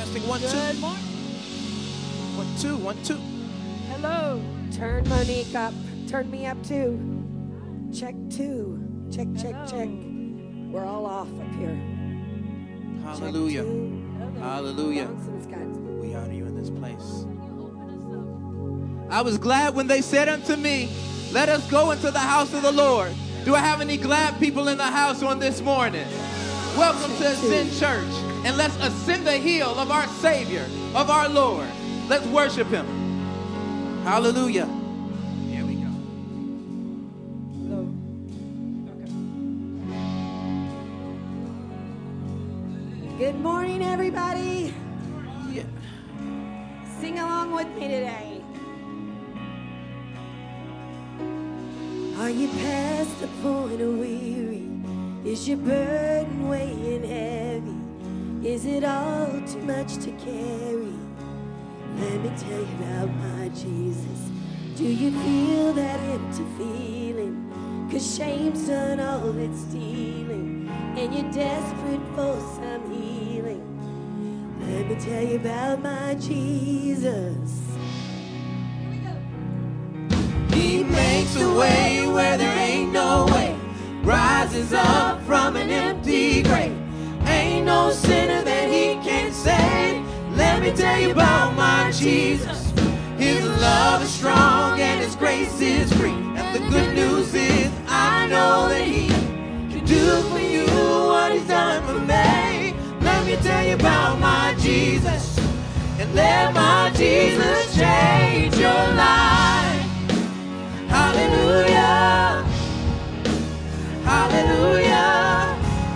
Testing, 1, 2. Good morning. 1, 2, 1, 2. Hello. Turn Monique up. Turn me up too. Check 2. Check, check, check. We're all off up here. Hallelujah. Check 2. Hallelujah. Nonsense, guys. We honor you in this place. I was glad when they said unto me, let us go into the house of the Lord. Do I have any glad people in the house on this morning? Welcome to Ascend Church. And let's ascend the hill of our Savior, of our Lord. Let's worship him. Hallelujah. Here we go. Hello. Okay. Good morning, everybody. Yeah. Sing along with me today. Are you past the point of weary? Is your burden weighing heavy? Is it all too much to carry? Let me tell you about my Jesus. Do you feel that empty feeling? 'Cause shame's done all it's stealing, and you're desperate for some healing. Let me tell you about my Jesus. He makes a way where there ain't no way. Rises up from an empty grave. Ain't no sinner that he can't save. Let me tell you about my Jesus. His love is strong and his grace is free. And the good news is I know that he can do for you what he's done for me. Let me tell you about my Jesus. And let my Jesus change your life. Hallelujah. Hallelujah.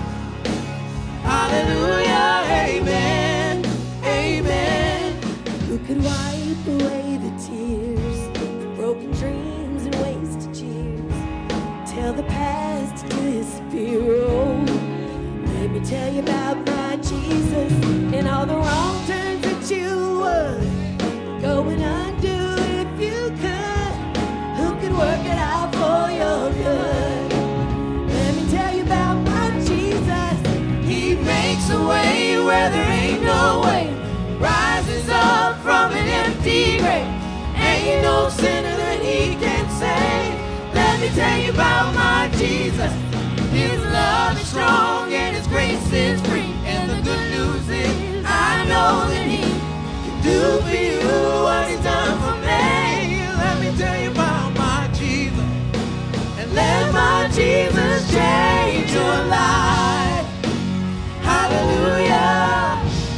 Hallelujah. Amen. Amen. Who could wipe away the tears, broken dreams and wasted years? Tell the past to disappear. Oh, let me tell you about my Jesus and all the wrong turns that you would go and undo if you could. Who could work it out for your good? Let me tell you about my Jesus. He makes a way where there ain't no way. Rises up from an empty grave. Ain't no sinner that he can't save. Let me tell you about my Jesus. His love is strong and his grace is free. And the good news is I know that he can do for you what he's done for me. Let me tell you about my Jesus. And let my Jesus change your life. Hallelujah.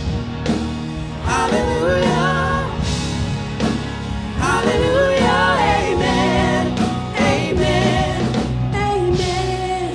Hallelujah. Hallelujah. Amen. Amen. Amen.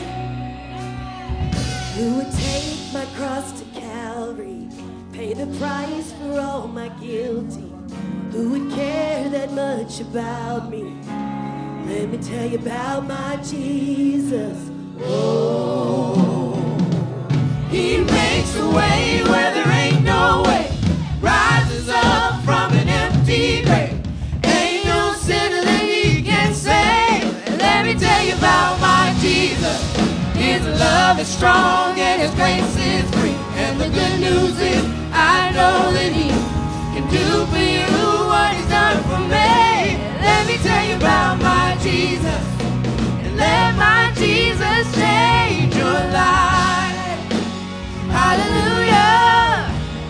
Who would take my cross to Calvary, pay the price for all my guilty? Who would care that much about me? Let me tell you about my Jesus. Oh, He makes a way where there ain't no way. Rises up from an empty grave. Ain't no sinner that he can save. Let me tell you about my Jesus. His love is strong and his grace is free. And the good news is I know that he can do for you what he's done for me. Let me tell you about my Jesus. And let my Jesus change your life. Hallelujah.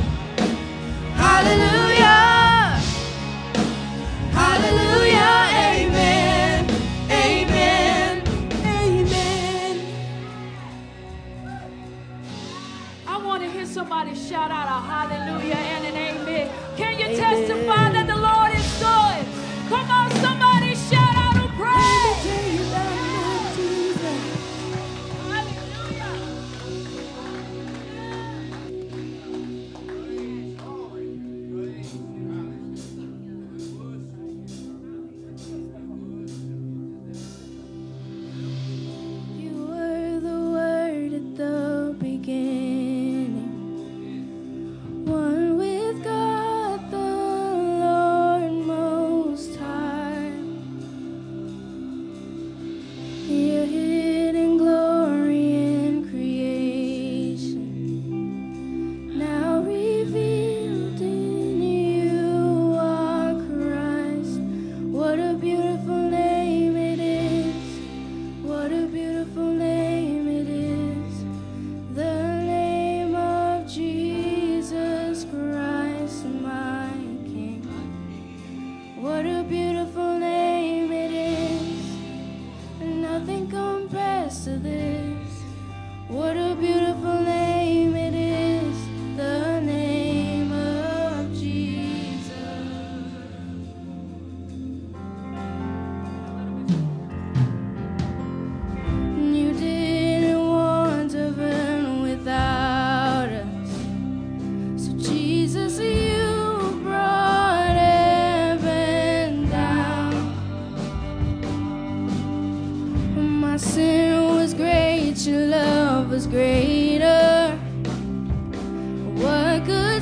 Hallelujah. Hallelujah. Amen. Amen. amen. I want to hear somebody shout out a hallelujah and an amen. Can you Amen. sin was great, your love was greater. What could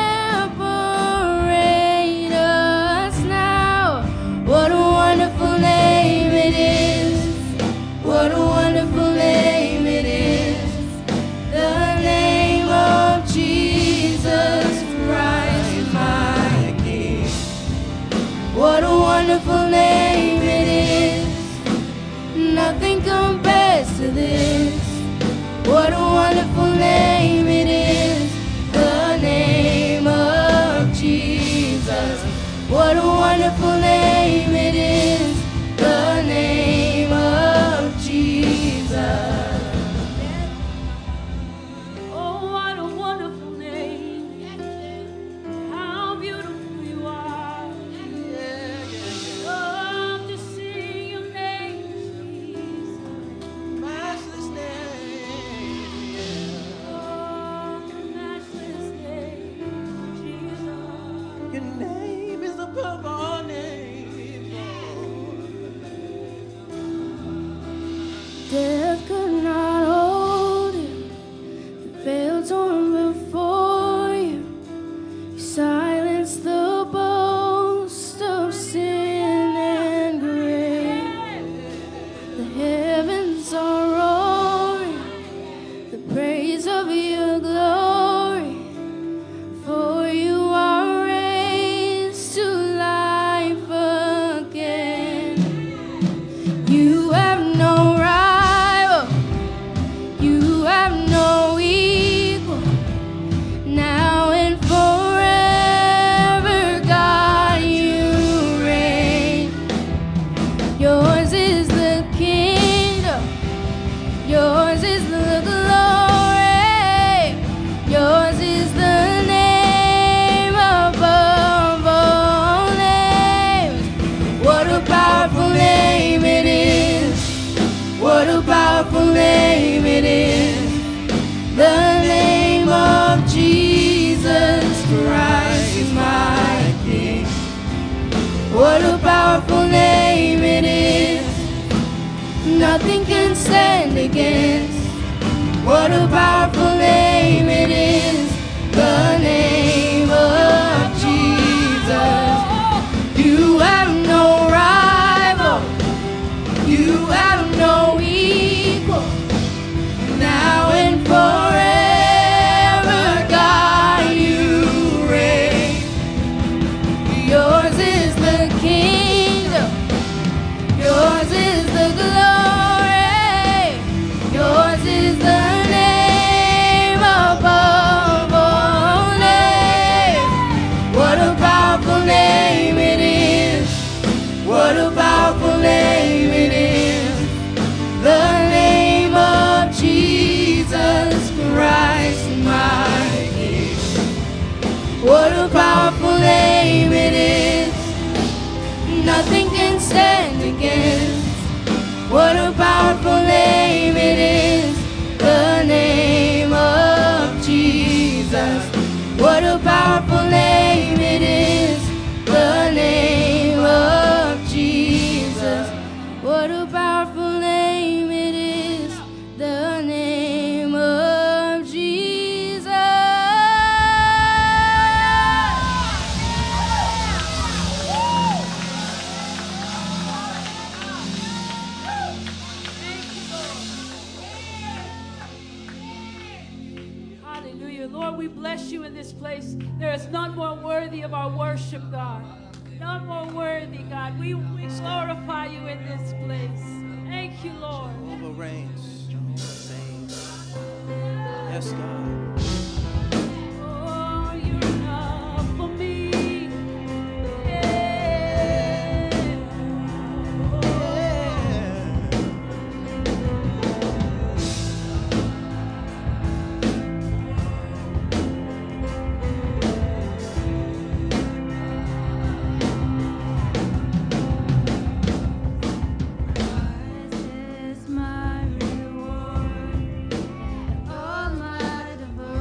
separate us now? What a wonderful name it is. What a wonderful name it is. The name of Jesus Christ, my King. What a wonderful name it is. Nothing compares to this. What a wonderful name it is. The name of Jesus. What a wonderful name it is. The name of Jesus. Oh, what a wonderful name. How beautiful you are. Love to sing your name, Jesus. Matchless name. Oh, your matchless name, Jesus. Your name is above all names, Lord. Death could not hold you. The veil torn before you. You silenced the boast of sin and grave. The heavens are roaring the praise of your glory. For you are raised to life again. You have no rival. You have no equal. Now and forever, God, you reign. Yours is the kingdom. Yours is the glory. Yours is the name above all names. What a powerful name it is. What a powerful name it is. The name of Jesus Christ is my King. What a powerful name it is. Nothing can stand against. What a powerful name it is. The name of Jesus. You have no rival. You have no equal. Now and forever, God, you reign. Yours is the kingdom. Yours is the glory. Yours is the name above all names. What a powerful name it is. What a powerful name it is. The name of Jesus Christ, my King. What a powerful name it is. Nothing can stand against. What a powerful name it is. The name of Jesus. What a powerful name it is. The name of Jesus. What a powerful name it is. The name of Jesus. Hallelujah. Lord, we bless you in this place. There is none more worthy of our worship, God. None more worthy, God. We glorify you in this place. Thank you, Lord. Jehovah reigns. Jehovah saves. Yes, God. Oh, you're enough for me. Yeah. Is my reward, all my devotion.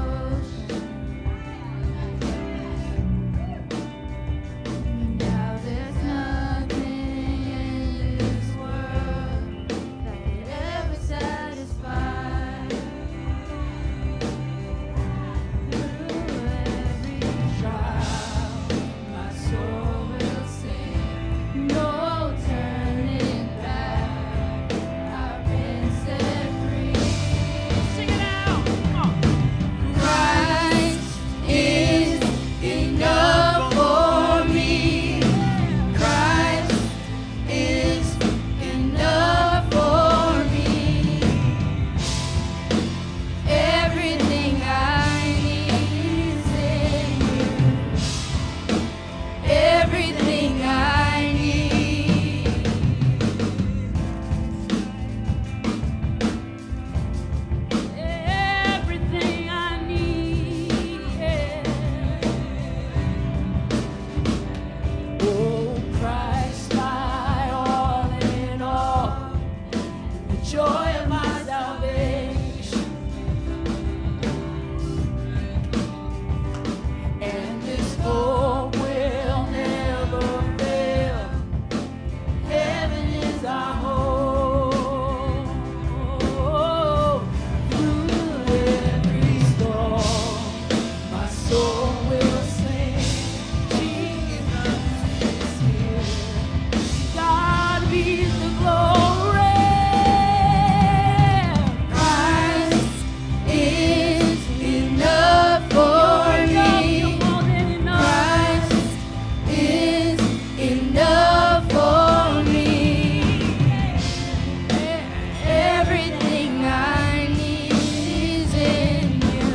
is our hope. Through every storm, my soul will sing. Jesus is here. God be the glory. Christ is enough for me. Christ is enough for me. Everything I need is in you.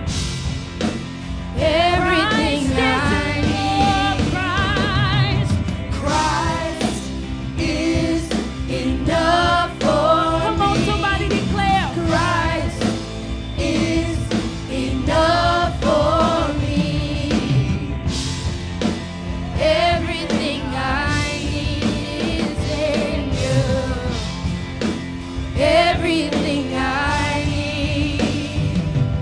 Everything I need. Christ is enough for Come on, somebody declare. Christ is enough for me. Everything I need is in you. Everything I need.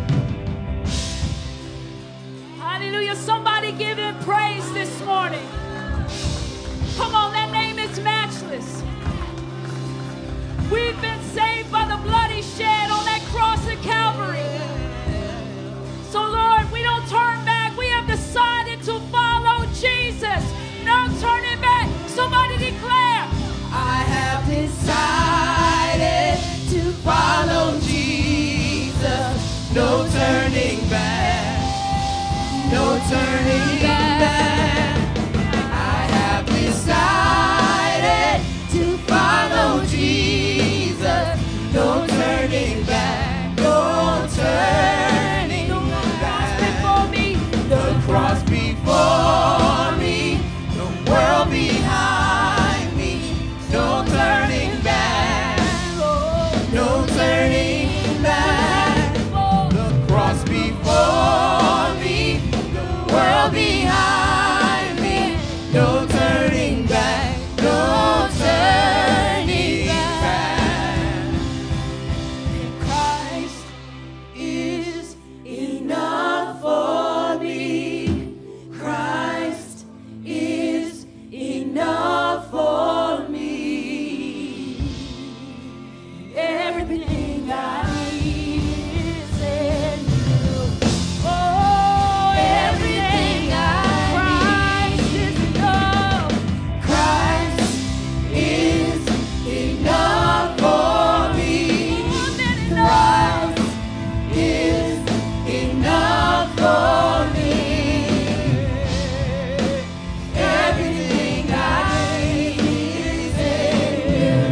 Hallelujah. Somebody give him praise this morning. Come on, that name is matchless. We've been saved by the blood he shed on that cross at Calvary. So, Lord, we don't turn back. We have decided to follow Jesus. No turning back. Somebody declare. I have decided to follow Jesus. No turning back. No turning back. I have decided to follow Jesus. No turning back. No turning back. Before me. The cross before me, the world behind me. No turning back, no turning back. The cross before me, the world behind me. No turning back, no turning back. Christ is enough for me. Christ is enough for me. Everything I need is in you. Oh, everything I need. Christ is enough for me. Christ is enough for me. Everything I need is in you.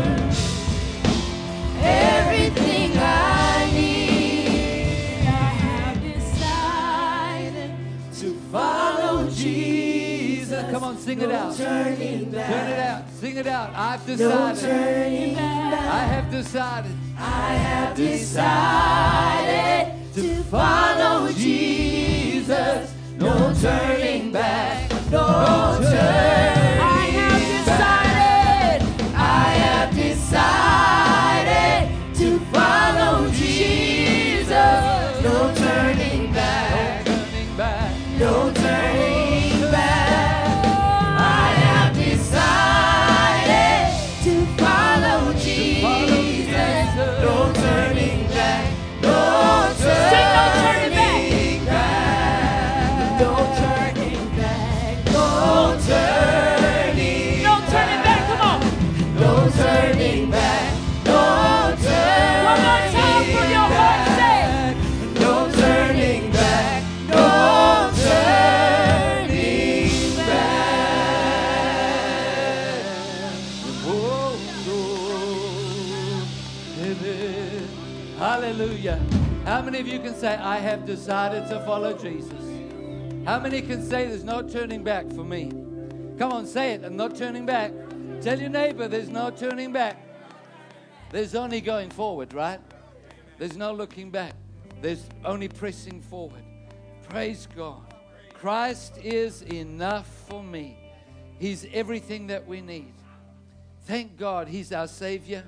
Everything I need. I have decided to follow Jesus. Come on, sing it out. Turning back. Turn it out. Sing it out. I've No decided. turning back. I have decided. I have decided to follow Jesus. No turning back. No turning I have decided. I have decided to follow Jesus. No turning back. Turning back. No turning back. I have decided to follow Jesus. No turning back. No Say no turning back. turning back. No turning back. No turning. No turning back. Come on. No turning back. No turning One more time from your heart, say it. back. No turning back. No turning back. Oh, Lord. Hallelujah. How many of you can say, I have decided to follow Jesus? How many can say there's no turning back for me? Come on, say it. I'm not turning back. Tell your neighbor there's no turning back. There's only going forward, right? There's no looking back. There's only pressing forward. Praise God. Christ is enough for me. He's everything that we need. Thank God He's our Savior.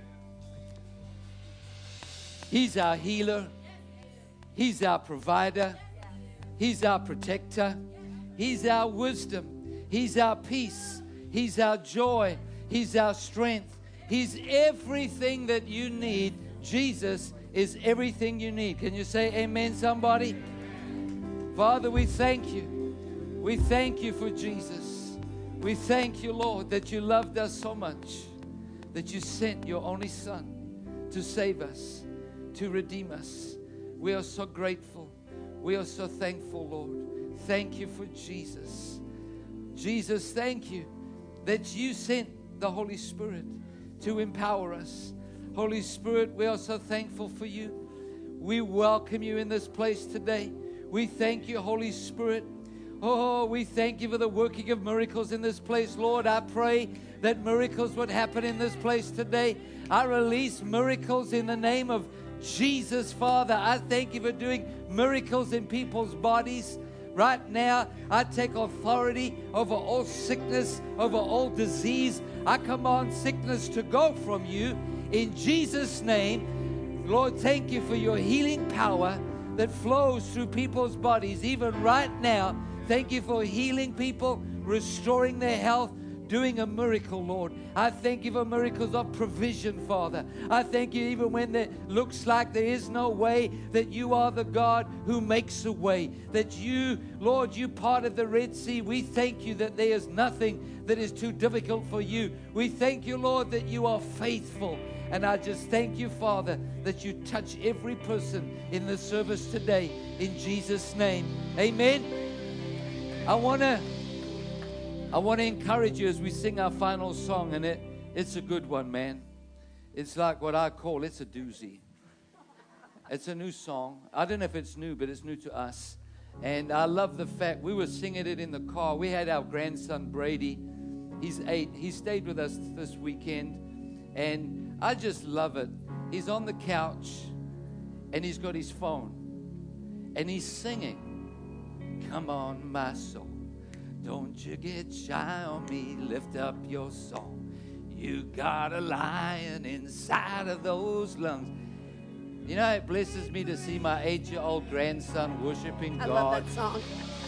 He's our healer. He's our provider. He's our protector. He's our wisdom. He's our peace. He's our joy. He's our strength. He's everything that you need. Jesus is everything you need. Can you say amen, somebody? Father, we thank you. We thank you for Jesus. We thank you, Lord, that you loved us so much, that you sent your only Son to save us, to redeem us. We are so grateful. We are so thankful, Lord. Thank you for Jesus. Jesus, thank you that you sent the Holy Spirit to empower us. Holy Spirit, we are so thankful for you. We welcome you in this place today. We thank you, Holy Spirit. Oh, we thank you for the working of miracles in this place, Lord. I pray that miracles would happen in this place today. I release miracles in the name of Jesus, Father. I thank you for doing miracles in people's bodies. Right now, I take authority over all sickness, over all disease. I command sickness to go from you in Jesus' name. Lord, thank you for your healing power that flows through people's bodies, even right now. Thank you for healing people, restoring their health, doing a miracle, Lord. I thank you for miracles of provision, Father. I thank you even when it looks like there is no way, that you are the God who makes a way. That you, Lord, you parted the Red Sea. We thank you that there is nothing that is too difficult for you. We thank you, Lord, that you are faithful. And I just thank you, Father, that you touch every person in the service today in Jesus' name. Amen. I want to encourage you as we sing our final song, and it's a good one, man. It's like what I call, it's a doozy. It's a new song. I don't know if it's new, but it's new to us. And I love the fact we were singing it in the car. We had our grandson, Brady. He's 8. He stayed with us this weekend. And I just love it. He's on the couch, and he's got his phone. And he's singing, "Come on, my soul. Don't you get shy on me, lift up your song. You got a lion inside of those lungs." You know, it blesses me to see my 8-year-old grandson worshiping God. I love that song.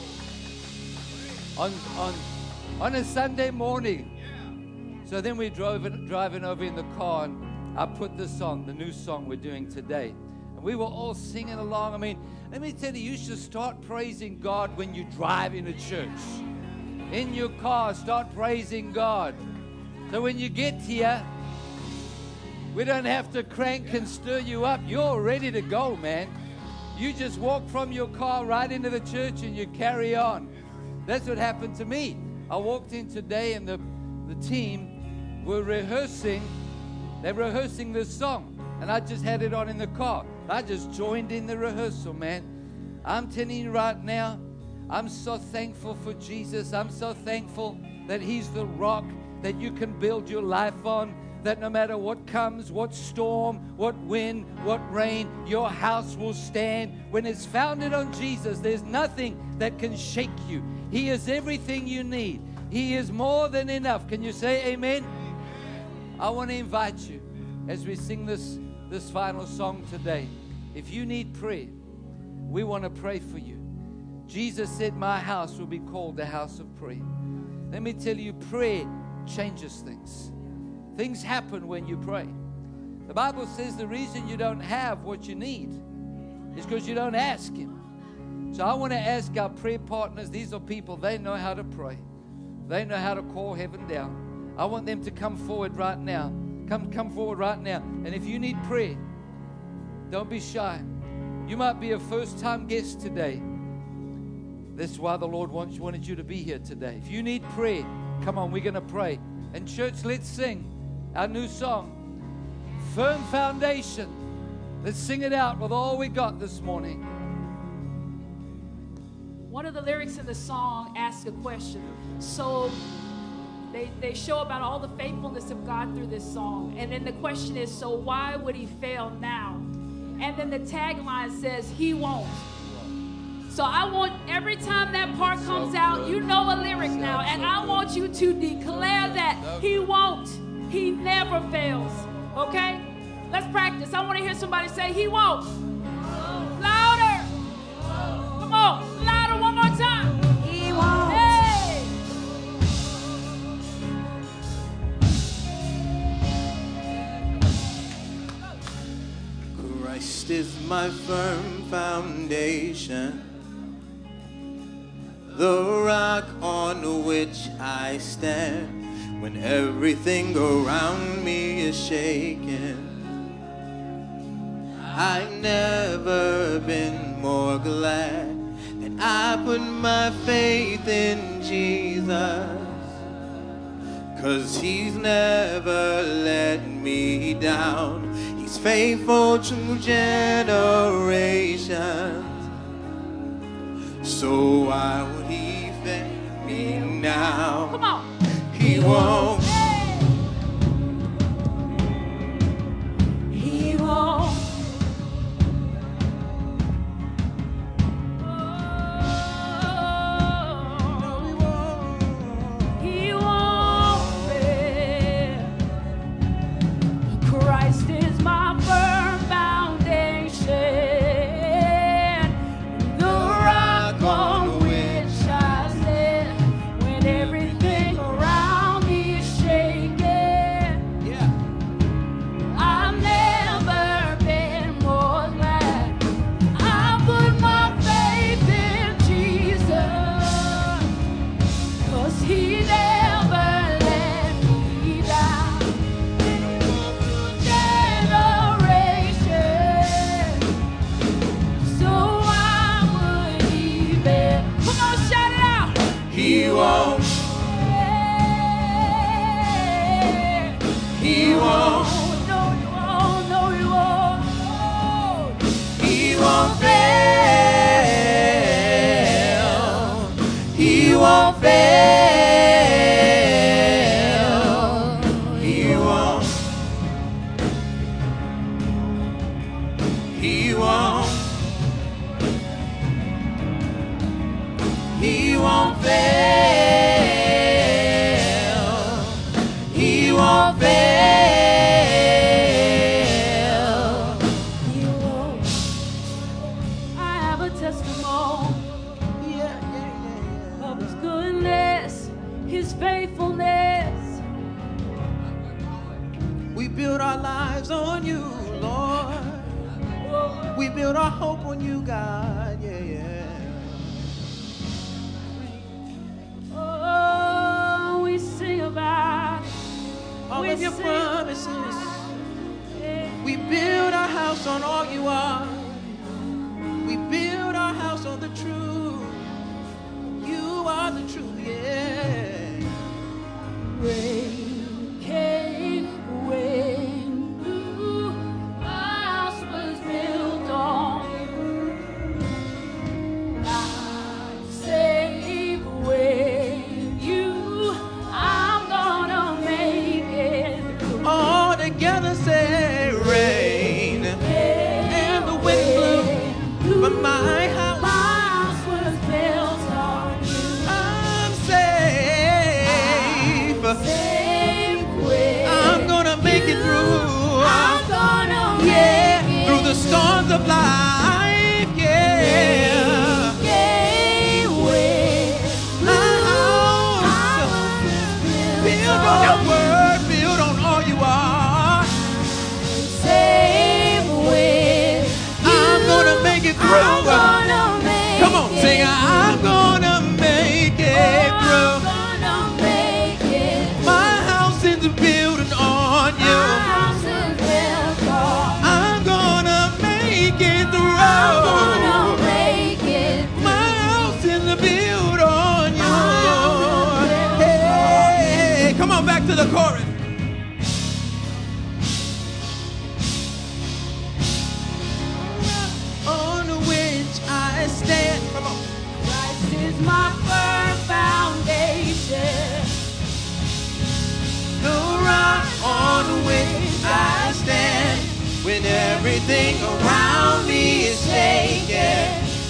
On a Sunday morning. So then we driving over in the car, and I put this on, the new song we're doing today. And we were all singing along. I mean, let me tell you, you should start praising God when you drive into church. In your car, start praising God. So when you get here, we don't have to crank and stir you up. You're ready to go, man. You just walk from your car right into the church and you carry on. That's what happened to me. I walked in today, and the team were rehearsing. They're rehearsing this song, and I just had it on in the car. I just joined in the rehearsal, man. I'm telling you right now, I'm so thankful for Jesus. I'm so thankful that He's the rock that you can build your life on, that no matter what comes, what storm, what wind, what rain, your house will stand. When it's founded on Jesus, there's nothing that can shake you. He is everything you need. He is more than enough. Can you say amen? I want to invite you as we sing this final song today. If you need prayer, we want to pray for you. Jesus said, "My house will be called the house of prayer." Let me tell you, prayer changes things. Things happen when you pray. The Bible says the reason you don't have what you need is because you don't ask Him. So I want to ask our prayer partners, these are people, they know how to pray. They know how to call heaven down. I want them to come forward right now. Come forward right now. And if you need prayer, don't be shy. You might be a first-time guest today. That's why the Lord wanted you to be here today. If you need prayer, come on, we're going to pray. And church, let's sing our new song, Firm Foundation. Let's sing it out with all we got this morning. One of the lyrics in the song asks a question. So they show about all the faithfulness of God through this song. And then the question is, so why would He fail now? And then the tagline says, He won't. So I want, every time that part comes out, you know a lyric now. And I want you to declare that He won't. He never fails. Okay? Let's practice. I want to hear somebody say, He won't. Louder. Come on. Louder one more time. He won't. Hey. Christ is my firm foundation, the rock on which I stand when everything around me is shaking. I've never been more glad that I put my faith in Jesus, 'cause he's never let me down. He's faithful to generations. So why would he fail me now? Come on. He won't. He won't. He won't fail. Christ is my firm foundation, the rock on which I stand when everything around me is shaking. Yeah. I've never been more glad I put my faith in Jesus, 'cause he never let me down. Generation, so why would he fail? Come on, shout it out. He won't. He won't. No, you won't. No, you won't. He won't fail. He won't fail. He won't. He won't. He won't fail. He won't fail. He won't. I have a testimony of his goodness, his faithfulness. We build our lives on you, Lord. We build our hope on you, God. Yeah, yeah. Oh, we sing about All we of your sing promises. about- We build our house on all you are. We build our house on the truth. You are the truth, yeah. Rain came, wind blew, our house was built on you. I'm safe with you. I'm gonna make it through. All together say rain and the wind blew, but my house, was built on you. I'm safe. Safe with I'm gonna make it through. I'm gonna Yeah, make it through the storms of life, yeah. My house, build on your word, build on all you are. I'm gonna make it through. Come on, sing, I'm gonna make it through. My house is built on you. I'm gonna make it through. My house is built on you. Hey, come on, back to the chorus. On which I stand. Come on. Christ is my firm foundation. The rock on which I stand when everything around me is shaking.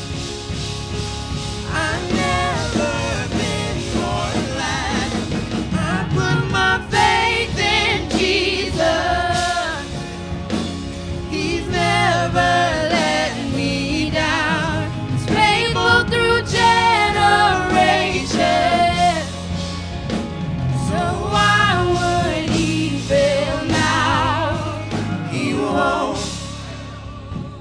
I've never been more glad I put my faith in Jesus. He's never let me down. He's faithful through generations. So why would he fail now? He won't.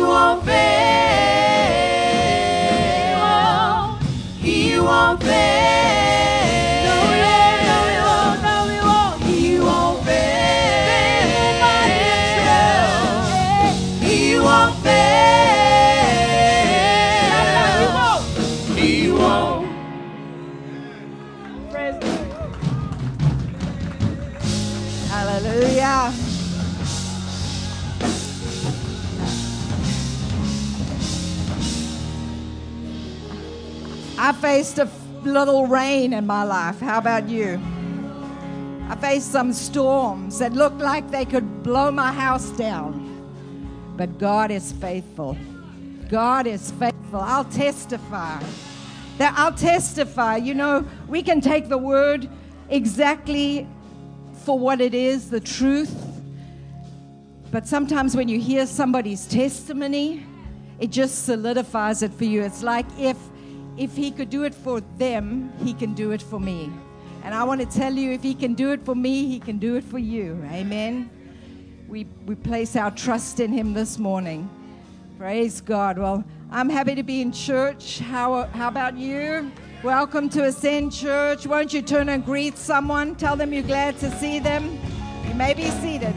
won't fail. He won't fail. No, he won't. No, he won't. He won't fail. He won't fail. He won't. Praise God. Hallelujah. I faced a little rain in my life. How about you? I faced some storms that looked like they could blow my house down. But God is faithful. God is faithful. I'll testify. You know, we can take the word exactly for what it is, the truth. But sometimes when you hear somebody's testimony, it just solidifies it for you. It's like if he could do it for them, he can do it for me. And I want to tell you, if he can do it for me, he can do it for you. Amen. We place our trust in him this morning. Praise God. Well, I'm happy to be in church. How about you? Welcome to Ascend Church. Won't you turn and greet someone? Tell them you're glad to see them. You may be seated.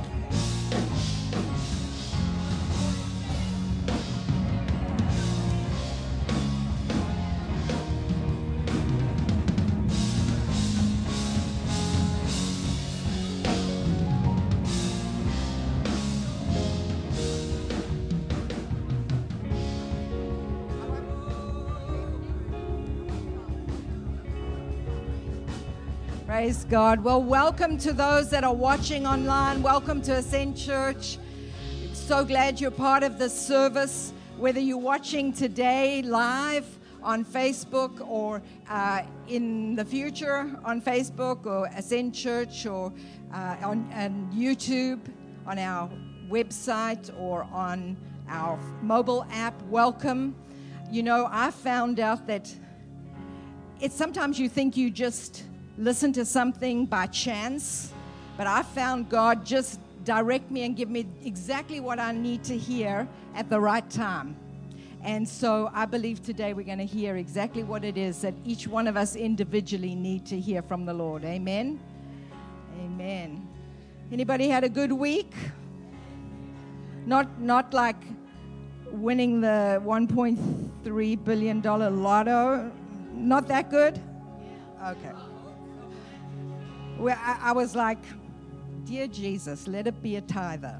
Praise God. Well, welcome to those that are watching online. Welcome to Ascend Church. So glad you're part of this service, whether you're watching today live on Facebook or in the future on Facebook or Ascend Church or on YouTube, on our website or on our mobile app. Welcome. You know, I found out that it's sometimes you think you just listen to something by chance, but I found God just direct me and give me exactly what I need to hear at the right time. And so I believe today we're going to hear exactly what it is that each one of us individually need to hear from the Lord. Amen. Amen. Anybody had a good week? Not like winning the $1.3 billion lotto. Not that good? Okay. Well, I was like, dear Jesus, let it be a tither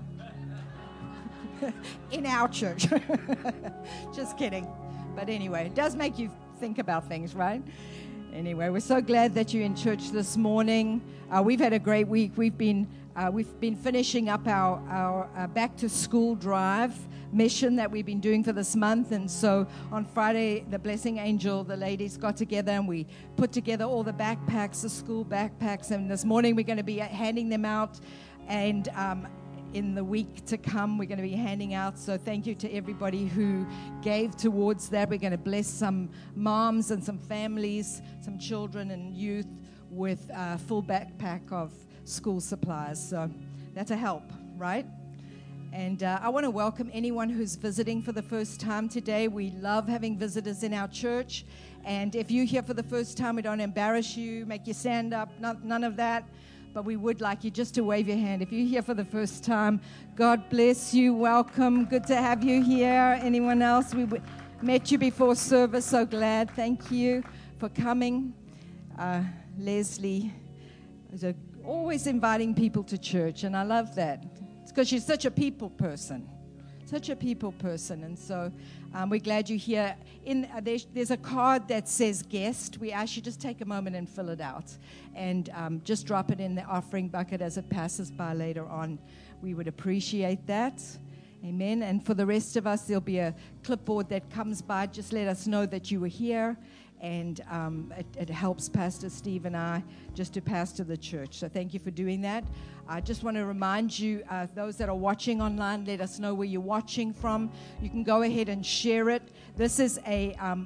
in our church. Just kidding. But anyway, it does make you think about things, right? Anyway, we're so glad that you're in church this morning. We've had a great week. We've been finishing up our back to school drive mission that we've been doing for this month. And so on Friday, the Blessing Angel, the ladies got together and we put together all the backpacks, the school backpacks. And this morning we're going to be handing them out. And in the week to come, we're going to be handing out. So thank you to everybody who gave towards that. We're going to bless some moms and some families, some children and youth with a full backpack of school supplies. So that's a help, right? And I want to welcome anyone who's visiting for the first time today. We love having visitors in our church. And if you're here for the first time, we don't embarrass you, make you stand up, none of that. But we would like you just to wave your hand. If you're here for the first time, God bless you. Welcome. Good to have you here. Anyone else? We met you before service. So glad. Thank you for coming. Leslie is always inviting people to church, and I love that. It's because she's such a people person. And so we're glad you're here. There's a card that says guest. We ask you just take a moment and fill it out and just drop it in the offering bucket as it passes by later on. We would appreciate that. Amen. And for the rest of us, there'll be a clipboard that comes by. Just let us know that you were here. And it helps Pastor Steve and I just to pastor the church. So thank you for doing that. I just want to remind you, those that are watching online, let us know where you're watching from. You can go ahead and share it. This is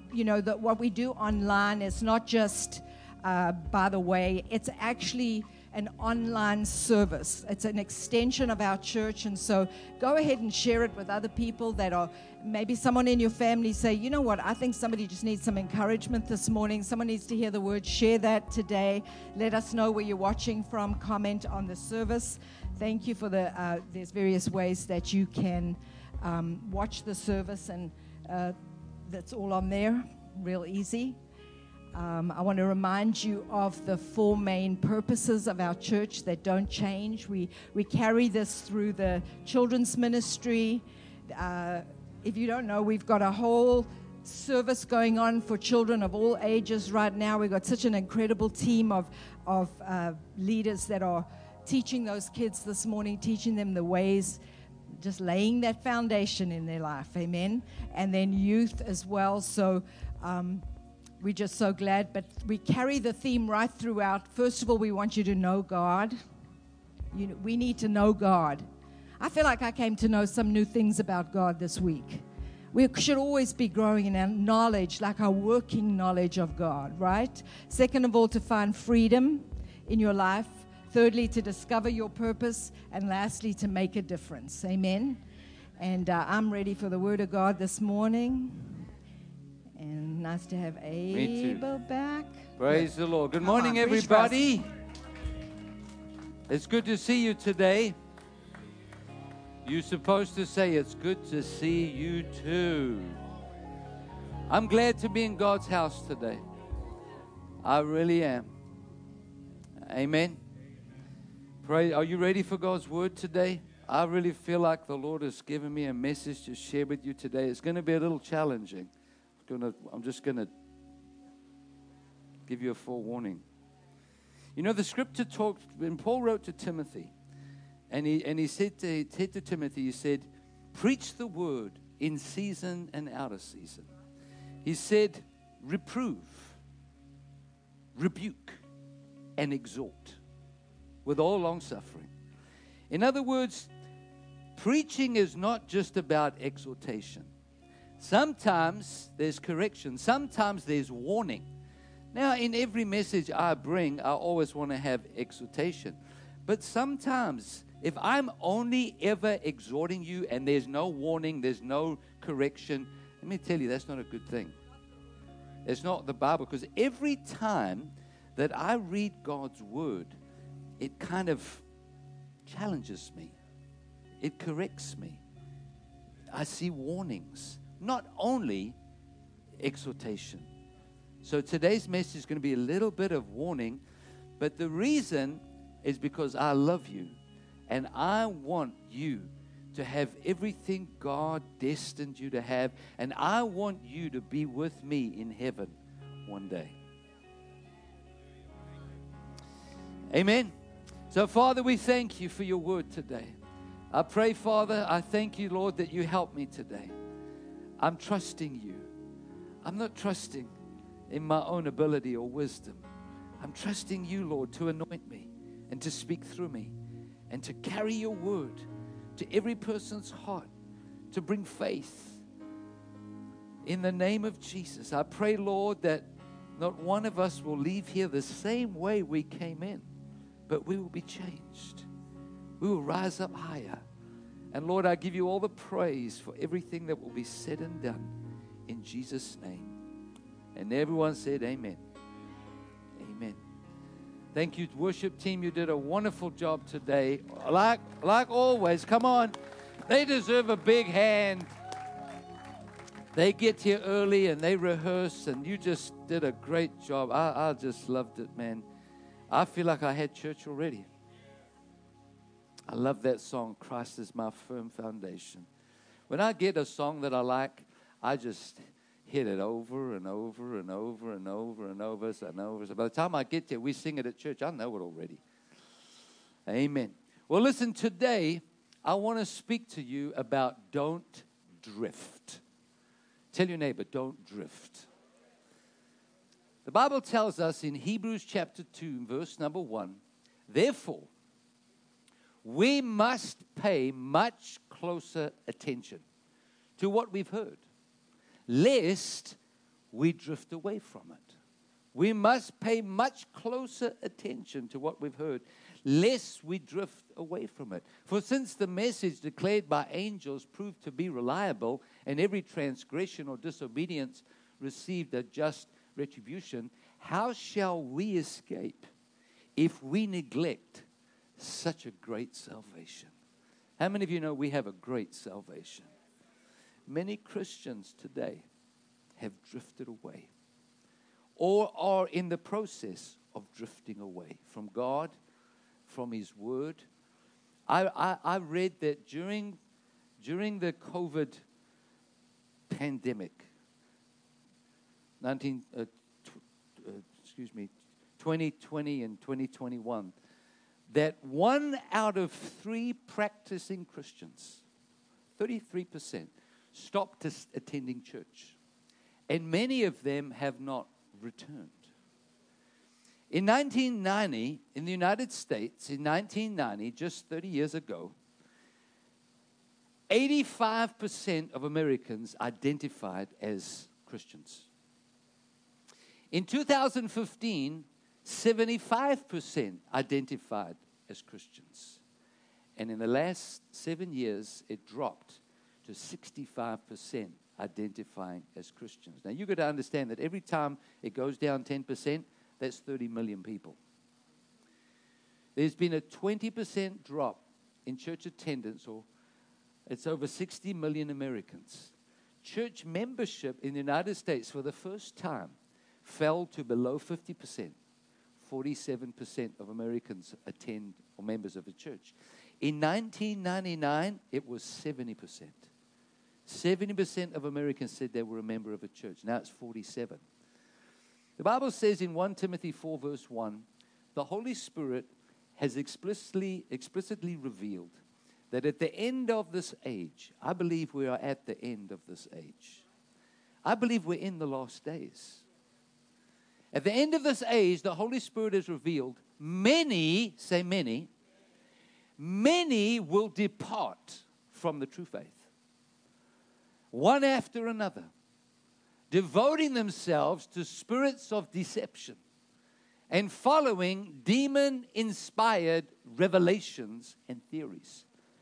what we do online is not just by the way. It's actually an online service. It's an extension of our church, and so go ahead and share it with other people that are, maybe someone in your family say, you know what, I think somebody just needs some encouragement this morning. Someone needs to hear the word. Share that today. Let us know where you're watching from. Comment on the service. Thank you for there's various ways that you can watch the service, and that's all on there, real easy. I want to remind you of the 4 main purposes of our church that don't change. We carry this through the children's ministry. If you don't know, we've got a whole service going on for children of all ages right now. We've got such an incredible team of leaders that are teaching those kids this morning, teaching them the ways, just laying that foundation in their life. Amen. And then youth as well. So we're just so glad. But we carry the theme right throughout. First of all, we want you to know God. We need to know God. I feel like I came to know some new things about God this week. We should always be growing in our knowledge, like our working knowledge of God, right? Second of all, to find freedom in your life. Thirdly, to discover your purpose. And lastly, to make a difference. Amen. And I'm ready for the Word of God this morning. And nice to have Abel back. Praise the Lord. Good morning, everybody. It's good to see you today. You're supposed to say, it's good to see you too. I'm glad to be in God's house today. I really am. Amen. Pray. Are you ready for God's word today? I really feel like the Lord has given me a message to share with you today. It's going to be a little challenging. I'm just going to give you a forewarning. You know, the scripture talks, when Paul wrote to Timothy, and he said to Timothy, he said, preach the word in season and out of season. He said, reprove, rebuke, and exhort with all long suffering. In other words, preaching is not just about exhortation. Sometimes there's correction. Sometimes there's warning. Now, in every message I bring, I always want to have exhortation. But sometimes, if I'm only ever exhorting you and there's no warning, there's no correction, let me tell you, that's not a good thing. It's not the Bible, because every time that I read God's word, it kind of challenges me. It corrects me. I see warnings, not only exhortation. So today's message is going to be a little bit of warning, but the reason is because I love you, and I want you to have everything God destined you to have, and I want you to be with me in heaven one day. Amen. So, Father, we thank you for your word today. I pray, Father, I thank you, Lord, that you help me today. I'm trusting you. I'm not trusting in my own ability or wisdom. I'm trusting you, Lord, to anoint me and to speak through me and to carry your word to every person's heart, to bring faith. In the name of Jesus, I pray, Lord, that not one of us will leave here the same way we came in, but we will be changed. We will rise up higher. And Lord, I give you all the praise for everything that will be said and done in Jesus' name. And everyone said amen. Amen. Thank you, worship team. You did a wonderful job today. Like always, come on. They deserve a big hand. They get here early and they rehearse, and you just did a great job. I just loved it, man. I feel like I had church already. I love that song, Christ is my firm foundation. When I get a song that I like, I just hit it over and over and over and over and over and over. So by the time I get there, we sing it at church. I know it already. Amen. Well, listen, today I want to speak to you about don't drift. Tell your neighbor, don't drift. The Bible tells us in Hebrews chapter 2, verse number 1, therefore, we must pay much closer attention to what we've heard, lest we drift away from it. We must pay much closer attention to what we've heard, lest we drift away from it. For since the message declared by angels proved to be reliable, and every transgression or disobedience received a just retribution, how shall we escape if we neglect such a great salvation? How many of you know we have a great salvation? Many Christians today have drifted away or are in the process of drifting away from God, from His Word. I read that during the COVID pandemic, 2020 and 2021, that 1 out of 3 practicing Christians, 33%, stopped attending church. And many of them have not returned. In 1990, in the United States, in 1990, just 30 years ago, 85% of Americans identified as Christians. In 2015, 75% identified as Christians. And in the last 7 years, it dropped to 65% identifying as Christians. Now, you've got to understand that every time it goes down 10%, that's 30 million people. There's been a 20% drop in church attendance, or it's over 60 million Americans. Church membership in the United States for the first time fell to below 50%. 47% of Americans attend or members of a church. In 1999, it was 70%. 70% of Americans said they were a member of a church. Now it's 47%. The Bible says in 1 Timothy 4 verse 1, the Holy Spirit has explicitly revealed that at the end of this age, I believe we are at the end of this age. I believe we're in the last days. At the end of this age, the Holy Spirit has revealed many, say many will depart from the true faith. One after another, devoting themselves to spirits of deception and following demon-inspired revelations and theories.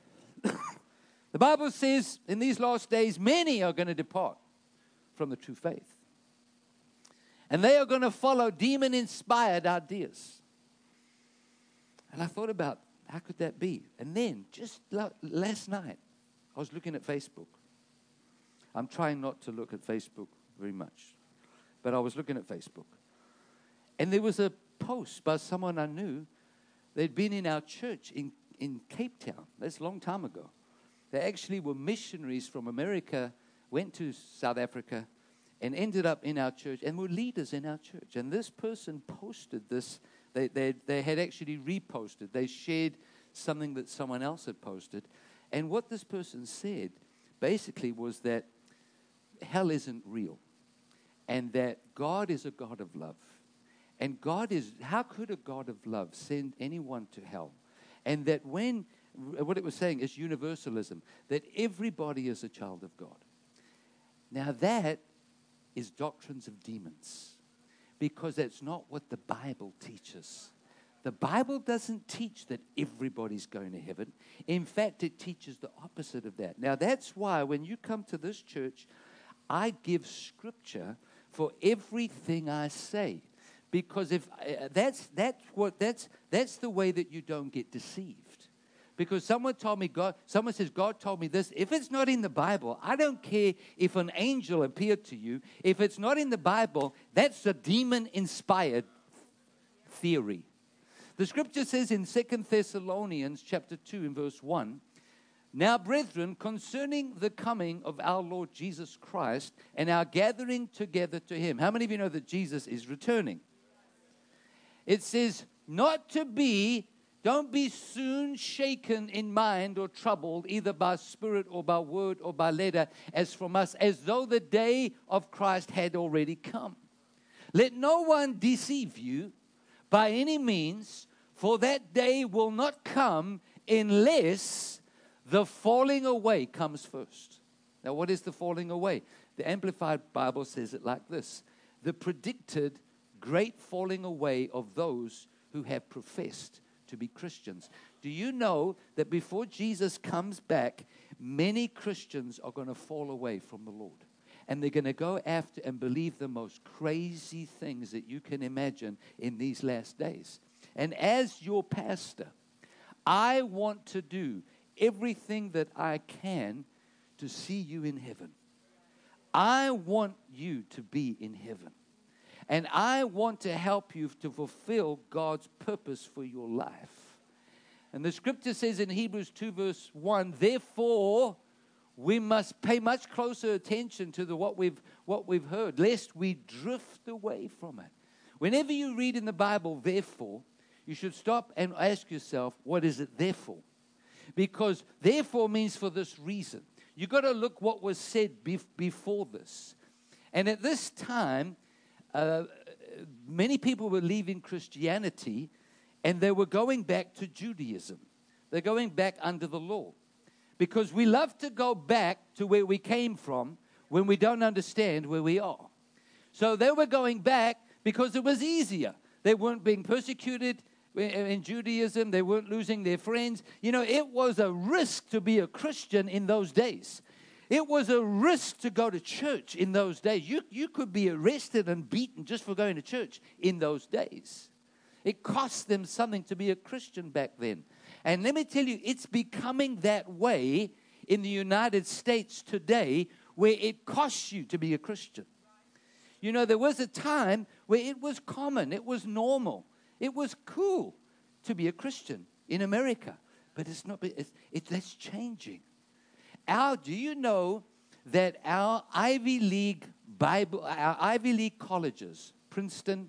The Bible says in these last days, many are going to depart from the true faith. And they are going to follow demon-inspired ideas. And I thought about, how could that be? And then, just last night, I was looking at Facebook. I'm trying not to look at Facebook very much. But I was looking at Facebook. And there was a post by someone I knew. They'd been in our church in Cape Town. That's a long time ago. They actually were missionaries from America, went to South Africa, and ended up in our church, and were leaders in our church. And this person posted this. They had actually reposted. They shared something that someone else had posted. And what this person said basically was that hell isn't real, and that God is a God of love. And how could a God of love send anyone to hell? And that what it was saying is universalism, that everybody is a child of God. Now that is doctrines of demons, because that's not what the Bible teaches. The Bible doesn't teach that everybody's going to heaven. In fact, it teaches the opposite of that. Now that's why when you come to this church, I give scripture for everything I say, because if that's the way that you don't get deceived. Because someone says God told me this. If it's not in the Bible, I don't care if an angel appeared to you. If it's not in the Bible, that's a demon-inspired theory. The scripture says in 2 Thessalonians chapter 2 in verse 1, now, brethren, concerning the coming of our Lord Jesus Christ and our gathering together to Him. How many of you know that Jesus is returning? It says, don't be soon shaken in mind or troubled, either by spirit or by word or by letter, as from us, as though the day of Christ had already come. Let no one deceive you by any means, for that day will not come unless the falling away comes first. Now, what is the falling away? The Amplified Bible says it like this: the predicted great falling away of those who have professed to be Christians. Do you know that before Jesus comes back, many Christians are going to fall away from the Lord? And they're going to go after and believe the most crazy things that you can imagine in these last days. And as your pastor, I want to do everything that I can to see you in heaven. I want you to be in heaven. And I want to help you to fulfill God's purpose for your life. And the scripture says in Hebrews 2 verse 1, therefore, we must pay much closer attention to what we've heard, lest we drift away from it. Whenever you read in the Bible, therefore, you should stop and ask yourself, what is it there for? Because therefore means for this reason. You've got to look what was said before this. And at this time, many people were leaving Christianity and they were going back to Judaism. They're going back under the law. Because we love to go back to where we came from when we don't understand where we are. So they were going back because it was easier. They weren't being persecuted in Judaism. They weren't losing their friends. You know, it was a risk to be a Christian in those days. It was a risk to go to church in those days. You could be arrested and beaten just for going to church in those days. It cost them something to be a Christian back then. And let me tell you, it's becoming that way in the United States today where it costs you to be a Christian. You know, there was a time where it was common, it was normal, it was cool to be a Christian in America. But it's not, that's changing. Do you know that our Ivy League colleges, Princeton,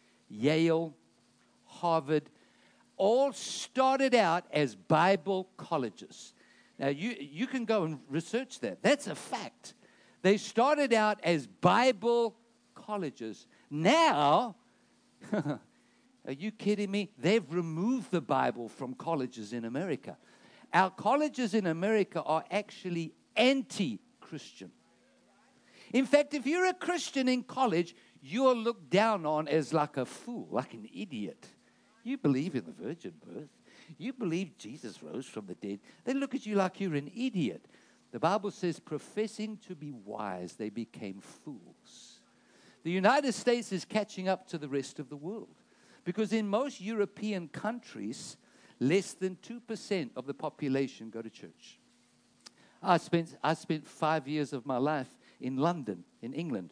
Yale, Harvard, all started out as Bible colleges. Now, you can go and research that. That's a fact. They started out as Bible colleges. Now, are you kidding me? They've removed the Bible from colleges in America. Our colleges in America are actually anti-Christian. In fact, if you're a Christian in college, you're looked down on as like a fool, like an idiot. You believe in the virgin birth. You believe Jesus rose from the dead. They look at you like you're an idiot. The Bible says, professing to be wise, they became fools. The United States is catching up to the rest of the world. Because in most European countries, less than 2% of the population go to church. I spent 5 years of my life in London, in England.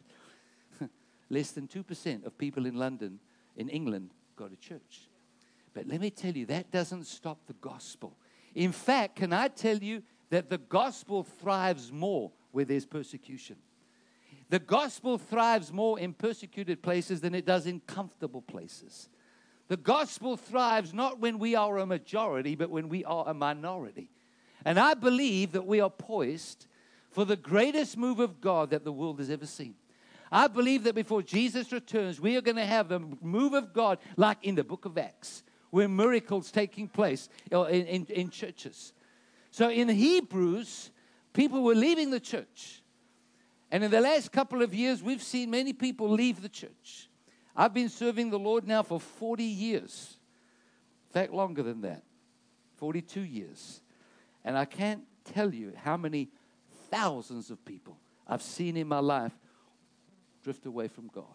Less than 2% of people in London, in England, go to church. But let me tell you, that doesn't stop the gospel. In fact, can I tell you that the gospel thrives more where there's persecution? The gospel thrives more in persecuted places than it does in comfortable places. The gospel thrives not when we are a majority, but when we are a minority. And I believe that we are poised for the greatest move of God that the world has ever seen. I believe that before Jesus returns, we are going to have a move of God like in the book of Acts, where miracles taking place in churches. So in Hebrews, people were leaving the church. And in the last couple of years, we've seen many people leave the church. I've been serving the Lord now for 40 years. In fact, longer than that. 42 years. And I can't tell you how many thousands of people I've seen in my life drift away from God.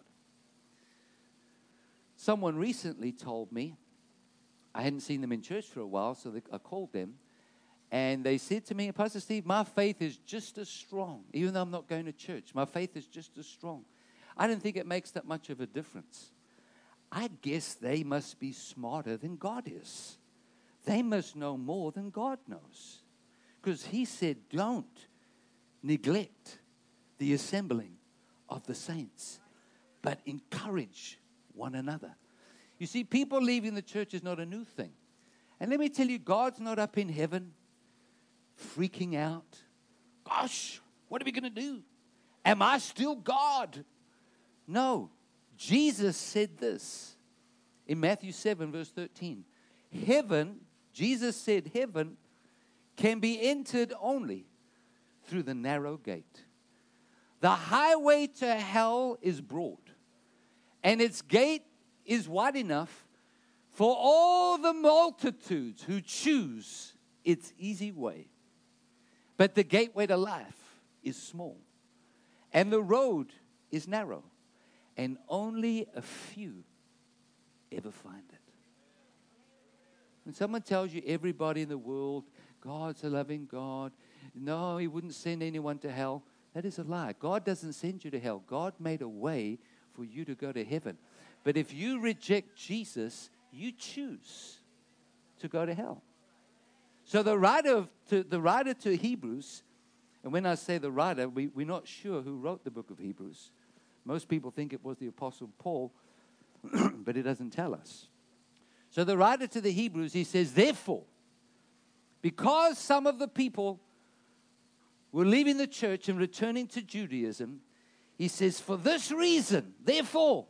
Someone recently told me, I hadn't seen them in church for a while, so I called them. And they said to me, Pastor Steve, my faith is just as strong. Even though I'm not going to church, my faith is just as strong. I don't think it makes that much of a difference. I guess they must be smarter than God is. They must know more than God knows. Because he said, don't neglect the assembling of the saints, but encourage one another. You see, people leaving the church is not a new thing. And let me tell you, God's not up in heaven freaking out. Gosh, what are we going to do? Am I still God? No. Jesus said this in Matthew 7, verse 13. Jesus said heaven can be entered only through the narrow gate. The highway to hell is broad, and its gate is wide enough For all the multitudes who choose its easy way. But the gateway to life is small, and the road is narrow, and only a few ever find it. When someone tells you everybody in the world, God's a loving God, no, He wouldn't send anyone to hell, that is a lie. God doesn't send you to hell. God made a way for you to go to heaven. But if you reject Jesus, you choose to go to hell. So the writer to Hebrews, and when I say the writer, we're not sure who wrote the book of Hebrews. Most people think it was the Apostle Paul, but it doesn't tell us. So the writer to the Hebrews, he says, therefore, because some of the people were leaving the church and returning to Judaism, he says, for this reason, therefore,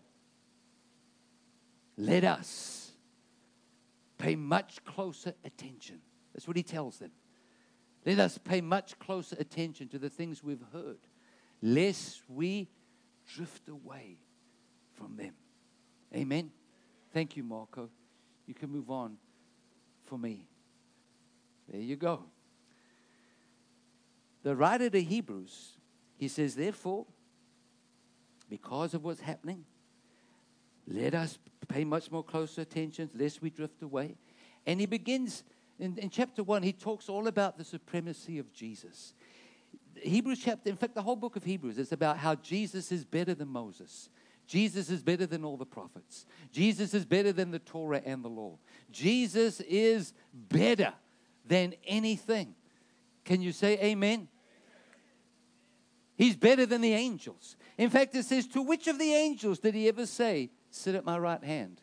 let us pay much closer attention. That's what he tells them. Let us pay much closer attention to the things we've heard, lest we drift away from them. Amen. Thank you, Marco. You can move on for me. There you go. The writer to Hebrews, he says, therefore, because of what's happening, let us pay much more closer attention, lest we drift away. And he begins, in chapter 1, he talks all about the supremacy of Jesus. Hebrews chapter, in fact, the whole book of Hebrews is about how Jesus is better than Moses. Jesus is better than all the prophets. Jesus is better than the Torah and the law. Jesus is better than anything. Can you say amen? He's better than the angels. In fact, it says, to which of the angels did he ever say, sit at my right hand?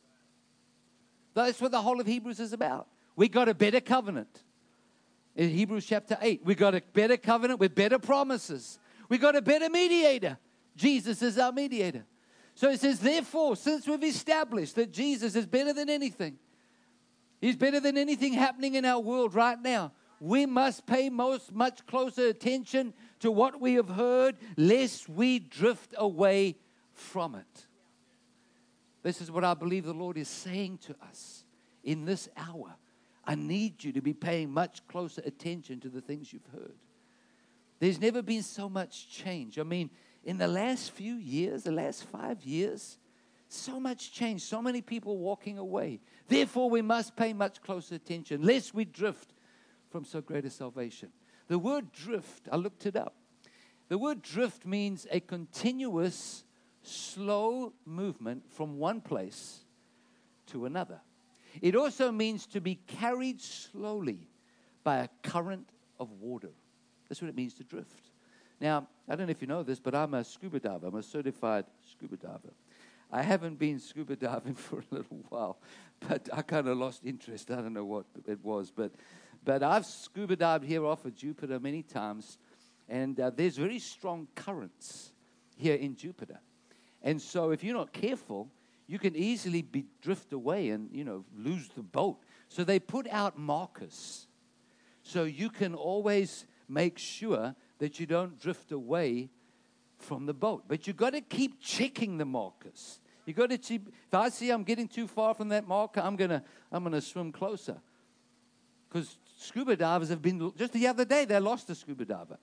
That's what the whole of Hebrews is about. We got a better covenant. In Hebrews chapter 8, we got a better covenant with better promises. We got a better mediator. Jesus is our mediator. So it says, therefore, since we've established that Jesus is better than anything, He's better than anything happening in our world right now, we must pay much closer attention to what we have heard, lest we drift away from it. This is what I believe the Lord is saying to us in this hour. I need you to be paying much closer attention to the things you've heard. There's never been so much change. I mean, in the last few years, the last 5 years, so much change, so many people walking away. Therefore, we must pay much closer attention, lest we drift from so great a salvation. The word drift, I looked it up. The word drift means a continuous, slow movement from one place to another. It also means to be carried slowly by a current of water. That's what it means to drift. Now, I don't know if you know this, but I'm a scuba diver. I'm a certified scuba diver. I haven't been scuba diving for a little while, but I kind of lost interest. I don't know what it was, but I've scuba dived here off of Jupiter many times, and there's very strong currents here in Jupiter. And so if you're not careful, you can easily drift away and, lose the boat. So they put out markers so you can always make sure that you don't drift away from the boat. But you've got to keep checking the markers. You've got to keep, if I see I'm getting too far from that marker, I'm gonna swim closer. Because scuba divers have been, just the other day, they lost a scuba diver.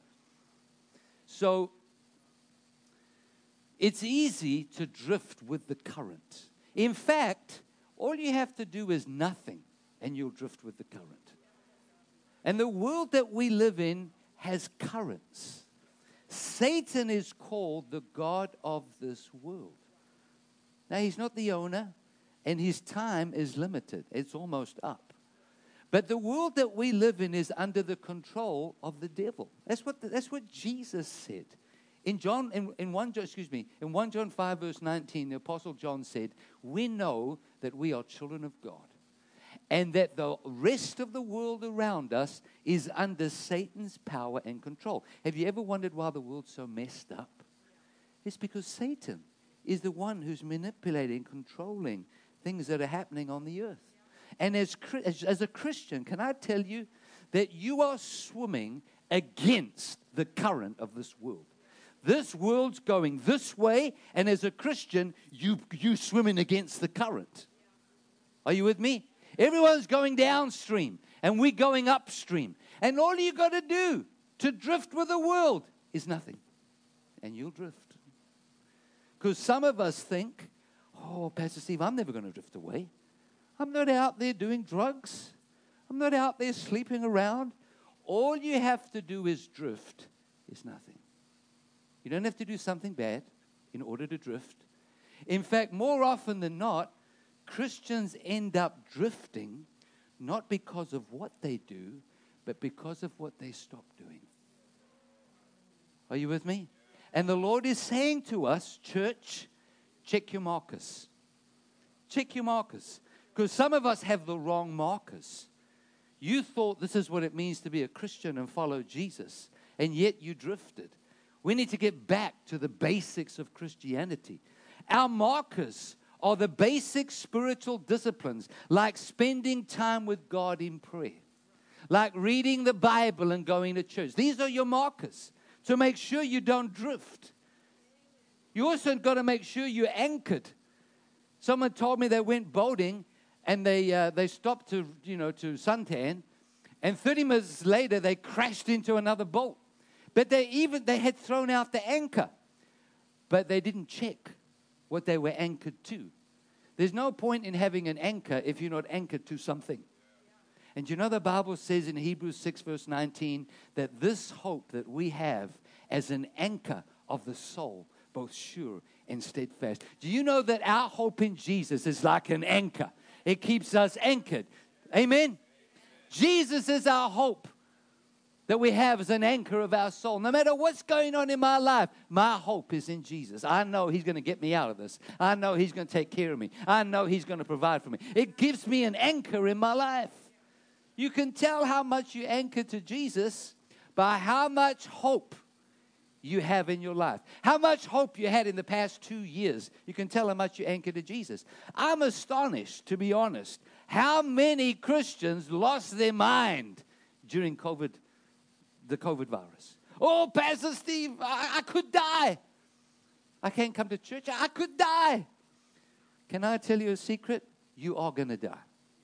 So it's easy to drift with the current. In fact, all you have to do is nothing, and you'll drift with the current. And the world that we live in has currents. Satan is called the god of this world. Now, he's not the owner, and his time is limited. It's almost up. But the world that we live in is under the control of the devil. That's what Jesus said. In 1 John 5, verse 19, the Apostle John said, we know that we are children of God, and that the rest of the world around us is under Satan's power and control. Have you ever wondered why the world's so messed up? It's because Satan is the one who's manipulating, controlling things that are happening on the earth. And as a Christian, can I tell you that you are swimming against the current of this world? This world's going this way, and as a Christian, you swimming against the current. Are you with me? Everyone's going downstream, and we're going upstream. And all you got to do to drift with the world is nothing. And you'll drift. Because some of us think, oh, Pastor Steve, I'm never going to drift away. I'm not out there doing drugs. I'm not out there sleeping around. All you have to do is drift is nothing. You don't have to do something bad in order to drift. In fact, more often than not, Christians end up drifting not because of what they do, but because of what they stop doing. Are you with me? And the Lord is saying to us, church, check your markers. Check your markers. Because some of us have the wrong markers. You thought this is what it means to be a Christian and follow Jesus, and yet you drifted. We need to get back to the basics of Christianity. Our markers are the basic spiritual disciplines, like spending time with God in prayer, like reading the Bible and going to church. These are your markers to make sure you don't drift. You also got to make sure you're anchored. Someone told me they went boating and they stopped to suntan, and 30 minutes later they crashed into another boat. But they had thrown out the anchor, but they didn't check what they were anchored to. There's no point in having an anchor if you're not anchored to something. And you know the Bible says in Hebrews 6 verse 19 that this hope that we have as an anchor of the soul, both sure and steadfast. Do you know that our hope in Jesus is like an anchor? It keeps us anchored. Amen? Jesus is our hope that we have as an anchor of our soul. No matter what's going on in my life, my hope is in Jesus. I know He's going to get me out of this. I know He's going to take care of me. I know He's going to provide for me. It gives me an anchor in my life. You can tell how much you anchor to Jesus by how much hope you have in your life. How much hope you had in the past 2 years. You can tell how much you anchor to Jesus. I'm astonished, to be honest, how many Christians lost their mind during the COVID virus. Oh, Pastor Steve, I could die. I can't come to church. I could die. Can I tell you a secret? You are going to die.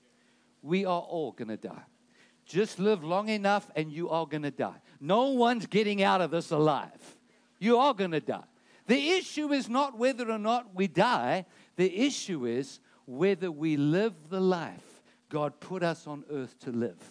We are all going to die. Just live long enough and you are going to die. No one's getting out of this alive. You are going to die. The issue is not whether or not we die. The issue is whether we live the life God put us on earth to live.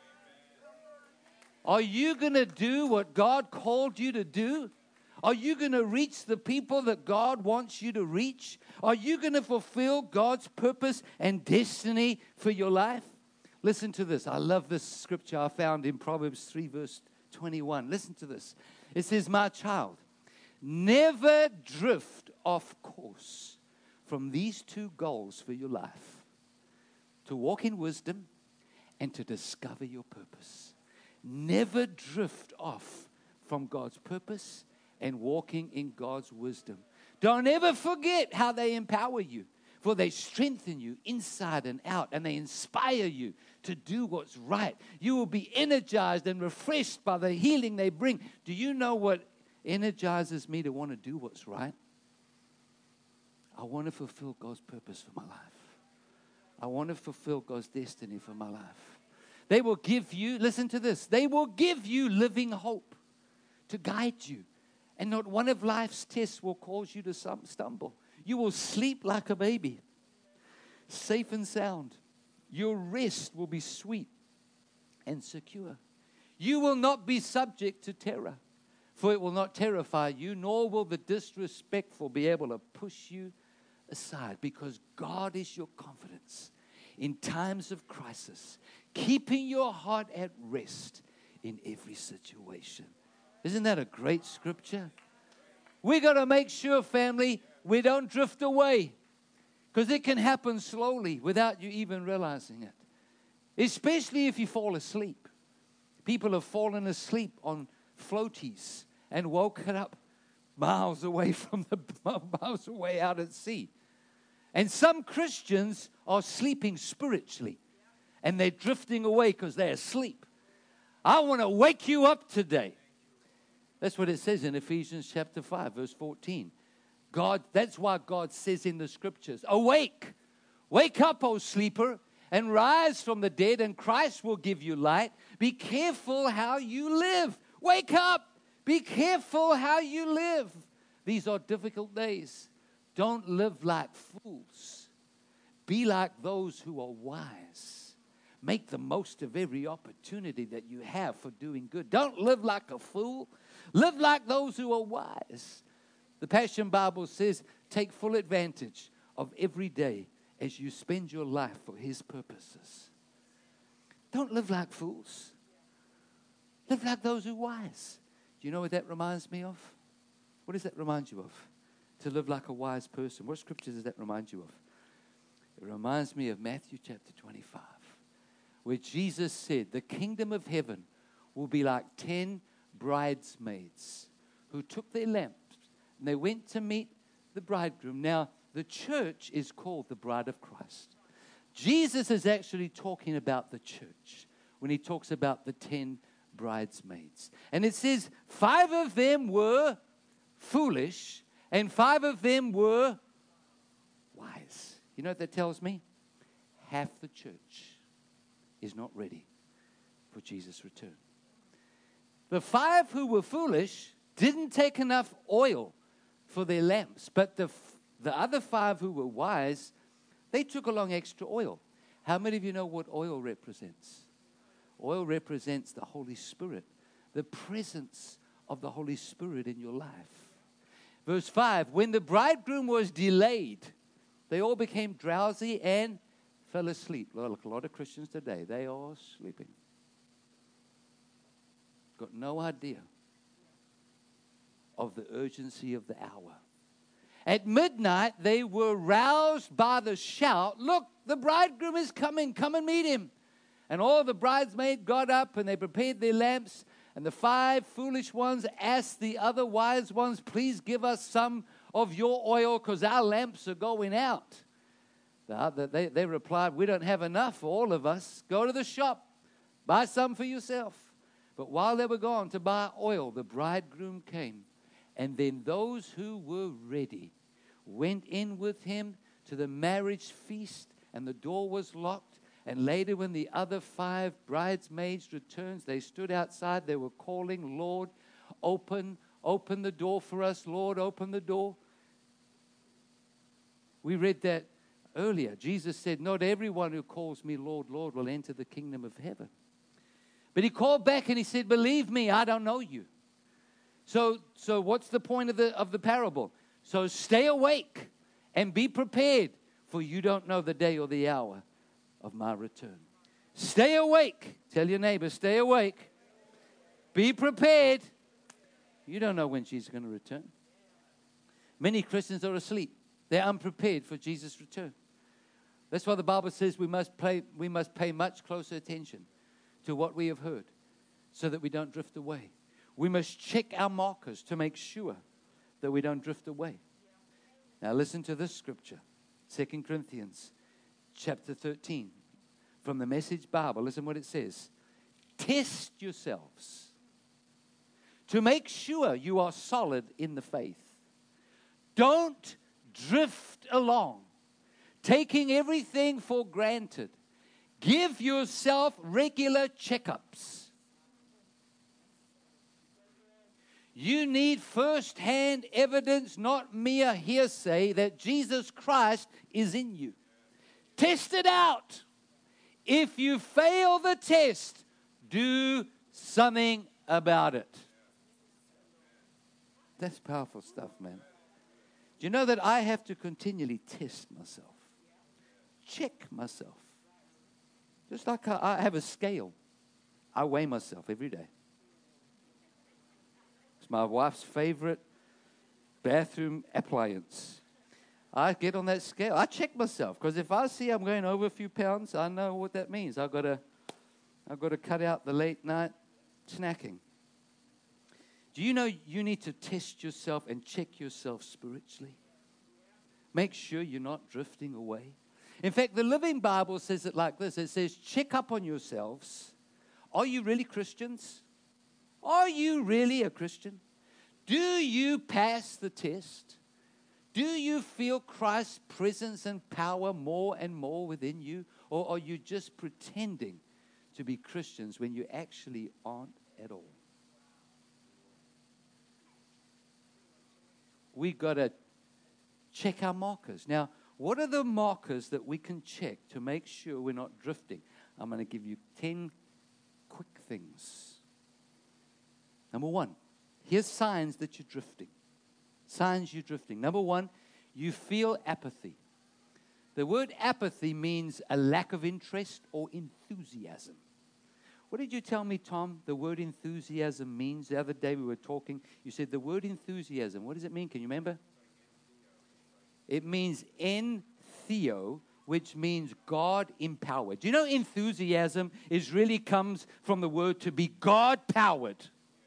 Are you going to do what God called you to do? Are you going to reach the people that God wants you to reach? Are you going to fulfill God's purpose and destiny for your life? Listen to this. I love this scripture I found in Proverbs 3 verse 21. Listen to this. It says, my child, never drift off course from these two goals for your life. To walk in wisdom and to discover your purpose. Never drift off from God's purpose and walking in God's wisdom. Don't ever forget how they empower you, for they strengthen you inside and out, and they inspire you to do what's right. You will be energized and refreshed by the healing they bring. Do you know what energizes me to want to do what's right? I want to fulfill God's purpose for my life. I want to fulfill God's destiny for my life. They will give you, listen to this, they will give you living hope to guide you. And not one of life's tests will cause you to stumble. You will sleep like a baby, safe and sound. Your rest will be sweet and secure. You will not be subject to terror, for it will not terrify you, nor will the disrespectful be able to push you aside, because God is your confidence in times of crisis, keeping your heart at rest in every situation. Isn't that a great scripture? We got to make sure, family, we don't drift away, because it can happen slowly without you even realizing it, especially if you fall asleep. People have fallen asleep on floaties and woken up miles away miles away out at sea. And some Christians are sleeping spiritually, and they're drifting away because they're asleep. I want to wake you up today. That's what it says in Ephesians chapter 5, verse 14. That's why God says in the scriptures, awake, Wake up, O sleeper, and rise from the dead, and Christ will give you light. Be careful how you live. Wake up. Be careful how you live. These are difficult days. Don't live like fools. Be like those who are wise. Make the most of every opportunity that you have for doing good. Don't live like a fool. Live like those who are wise. The Passion Bible says, take full advantage of every day as you spend your life for His purposes. Don't live like fools. Live like those who are wise. Do you know what that reminds me of? What does that remind you of? To live like a wise person. What scripture does that remind you of? It reminds me of Matthew chapter 25, where Jesus said, the kingdom of heaven will be like 10 bridesmaids who took their lamps and they went to meet the bridegroom. Now, the church is called the bride of Christ. Jesus is actually talking about the church when He talks about the 10 bridesmaids. And it says 5 of them were foolish and 5 of them were wise. You know what that tells me? Half the church is not ready for Jesus' return. The 5 who were foolish didn't take enough oil for their lamps, but the other 5 who were wise, they took along extra oil. How many of you know what oil represents? Oil represents the Holy Spirit, the presence of the Holy Spirit in your life. Verse 5, when the bridegroom was delayed, they all became drowsy and fell asleep. Look, a lot of Christians today, they are sleeping. Got no idea of the urgency of the hour. At midnight, they were roused by the shout, look, the bridegroom is coming, come and meet him. And all the bridesmaids got up and they prepared their lamps. And the 5 foolish ones asked the other wise ones, please give us some of your oil because our lamps are going out. They replied, we don't have enough for all of us. Go to the shop, buy some for yourself. But while they were gone to buy oil, the bridegroom came. And then those who were ready went in with him to the marriage feast, and the door was locked. And later when the other 5 bridesmaids returned, they stood outside. They were calling, Lord, open the door for us. Lord, open the door. We read that earlier. Jesus said, not everyone who calls me Lord, Lord will enter the kingdom of heaven. But He called back and He said, believe me, I don't know you. So what's the point of the parable? So stay awake and be prepared, for you don't know the day or the hour of my return. Stay awake. Tell your neighbor, stay awake. Be prepared. You don't know when Jesus is going to return. Many Christians are asleep. They're unprepared for Jesus' return. That's why the Bible says we must pay much closer attention to what we have heard so that we don't drift away. We must check our markers to make sure that we don't drift away. Now listen to this scripture, 2 Corinthians chapter 13 from the Message Bible. Listen what it says. Test yourselves to make sure you are solid in the faith. Don't drift along, taking everything for granted. Give yourself regular checkups. You need first-hand evidence, not mere hearsay, that Jesus Christ is in you. Test it out. If you fail the test, do something about it. That's powerful stuff, man. Do you know that I have to continually test myself? Check myself. Just like I have a scale. I weigh myself every day. It's my wife's favorite bathroom appliance. I get on that scale. I check myself because if I see I'm going over a few pounds, I know what that means. I've got to cut out the late night snacking. Do you know you need to test yourself and check yourself spiritually? Make sure you're not drifting away. In fact, the Living Bible says it like this. It says, check up on yourselves. Are you really Christians? Are you really a Christian? Do you pass the test? Do you feel Christ's presence and power more and more within you? Or are you just pretending to be Christians when you actually aren't at all? We've got to check our markers. Now, what are the markers that we can check to make sure we're not drifting? I'm going to give you 10 quick things. Number one, here's signs that you're drifting. Signs you're drifting. Number one, you feel apathy. The word apathy means a lack of interest or enthusiasm. What did you tell me, Tom, the word enthusiasm means? The other day we were talking. You said the word enthusiasm. What does it mean? Can you remember? It means entheo, which means God empowered. Do you know enthusiasm really comes from the word to be God powered?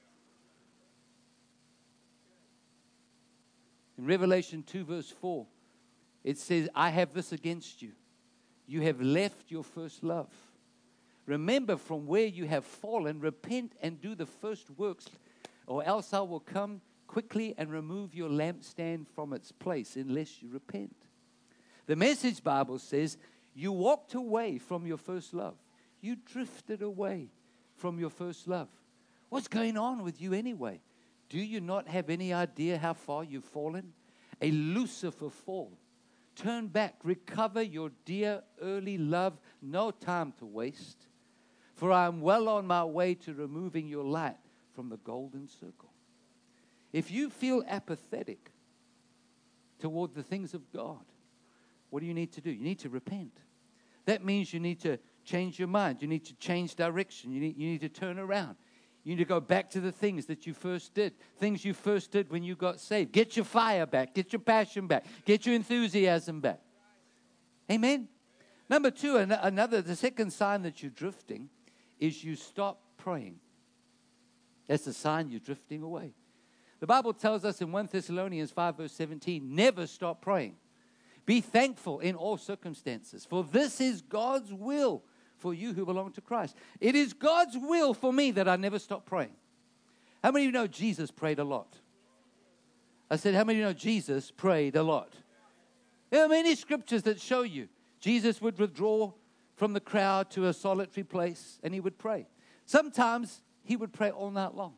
In Revelation 2 verse 4, it says, I have this against you. You have left your first love. Remember from where you have fallen, repent and do the first works, or else I will come quickly and remove your lampstand from its place unless you repent. The Message Bible says, you walked away from your first love. You drifted away from your first love. What's going on with you anyway? Do you not have any idea how far you've fallen? A Lucifer fall. Turn back, recover your dear early love, no time to waste. For I am well on my way to removing your light from the golden circle. If you feel apathetic toward the things of God, what do you need to do? You need to repent. That means you need to change your mind. You need to change direction. You need to turn around. You need to go back to the things that you first did. Things you first did when you got saved. Get your fire back. Get your passion back. Get your enthusiasm back. Amen? Number two, the second sign that you're drifting is you stop praying. That's a sign you're drifting away. The Bible tells us in 1 Thessalonians 5 verse 17, never stop praying. Be thankful in all circumstances, for this is God's will for you who belong to Christ. It is God's will for me that I never stop praying. How many of you know Jesus prayed a lot? I said, how many of you know Jesus prayed a lot? There are many scriptures that show you Jesus would withdraw from the crowd to a solitary place and he would pray. Sometimes he would pray all night long.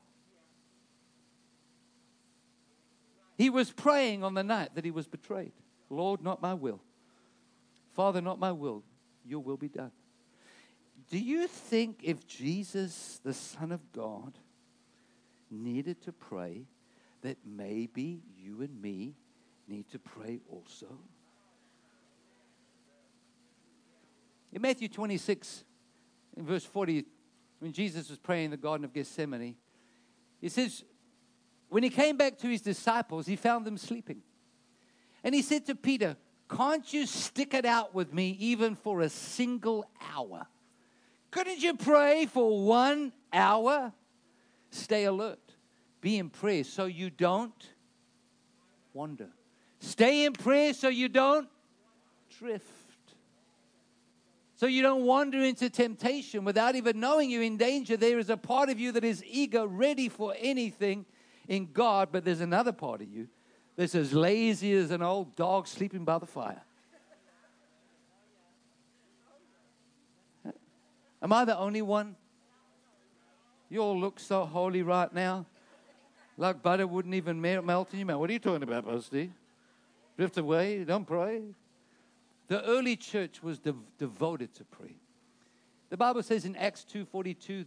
He was praying on the night that he was betrayed. Lord, not my will. Father, not my will. Your will be done. Do you think if Jesus, the Son of God, needed to pray, that maybe you and me need to pray also? In Matthew 26, in verse 40, when Jesus was praying in the Garden of Gethsemane, it says, when he came back to his disciples, he found them sleeping. And he said to Peter, can't you stick it out with me even for a single hour? Couldn't you pray for 1 hour? Stay alert. Be in prayer so you don't wander. Stay in prayer so you don't drift. So you don't wander into temptation without even knowing you're in danger. There is a part of you that is eager, ready for anything in God, but there's another part of you that's as lazy as an old dog sleeping by the fire. Am I the only one? You all look so holy right now. Like butter wouldn't even melt in your mouth. What are you talking about, Pastor Steve? Drift away, don't pray. The early church was devoted to prayer. The Bible says in Acts 2:42,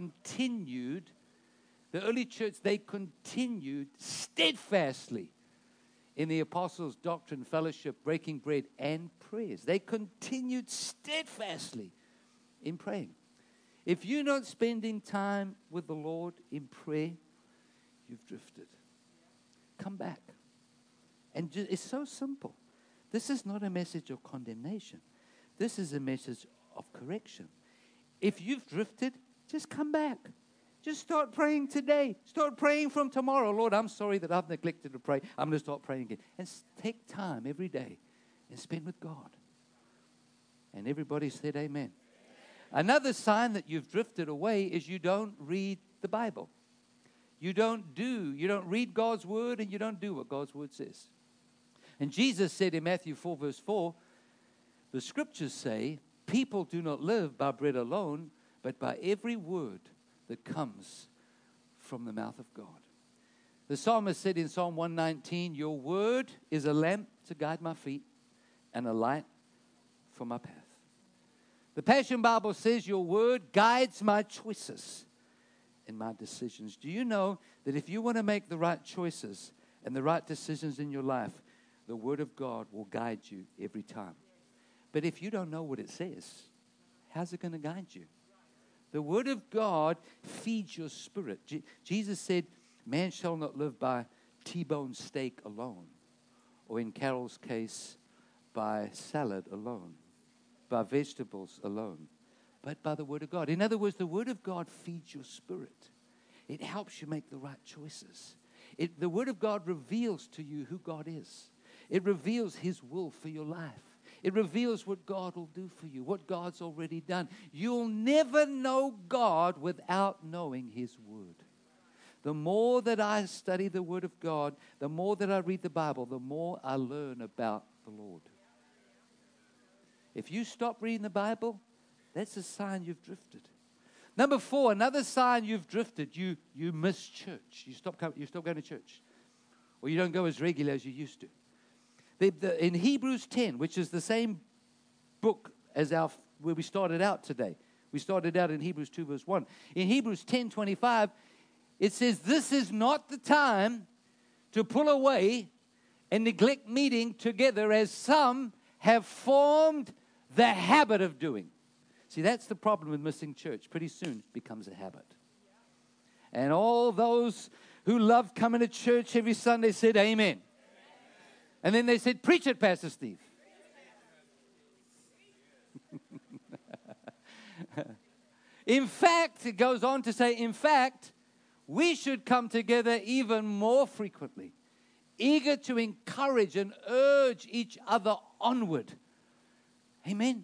the early church, they continued steadfastly in the apostles' doctrine, fellowship, breaking bread, and prayers. They continued steadfastly in praying. If you're not spending time with the Lord in prayer, you've drifted. Come back. And it's so simple. This is not a message of condemnation. This is a message of correction. If you've drifted, just come back. Just start praying today. Start praying from tomorrow. Lord, I'm sorry that I've neglected to pray. I'm going to start praying again. And take time every day and spend with God. And everybody said amen. Another sign that you've drifted away is you don't read the Bible. You don't read God's word, and you don't do what God's word says. And Jesus said in Matthew 4, verse 4, the scriptures say, people do not live by bread alone, but by every word that comes from the mouth of God. The psalmist said in Psalm 119, your word is a lamp to guide my feet and a light for my path. The Passion Bible says your word guides my choices and my decisions. Do you know that if you want to make the right choices and the right decisions in your life, the word of God will guide you every time? But if you don't know what it says, how's it going to guide you? The word of God feeds your spirit. Jesus said, man shall not live by T-bone steak alone, or in Carol's case, by salad alone, by vegetables alone, but by the word of God. In other words, the word of God feeds your spirit. It helps you make the right choices. The word of God reveals to you who God is. It reveals his will for your life. It reveals what God will do for you, what God's already done. You'll never know God without knowing his word. The more that I study the word of God, the more that I read the Bible, the more I learn about the Lord. If you stop reading the Bible, that's a sign you've drifted. Number 4, another sign you've drifted, you miss church. You stop going to church. Or you don't go as regular as you used to. In Hebrews 10, which is the same book as where we started out today. We started out in Hebrews 2, verse 1. In Hebrews 10:25, it says, this is not the time to pull away and neglect meeting together as some have formed the habit of doing. See, that's the problem with missing church. Pretty soon it becomes a habit. And all those who loved coming to church every Sunday said, amen. And then they said, preach it, Pastor Steve. In fact, it goes on to say, in fact, we should come together even more frequently, eager to encourage and urge each other onward. Amen.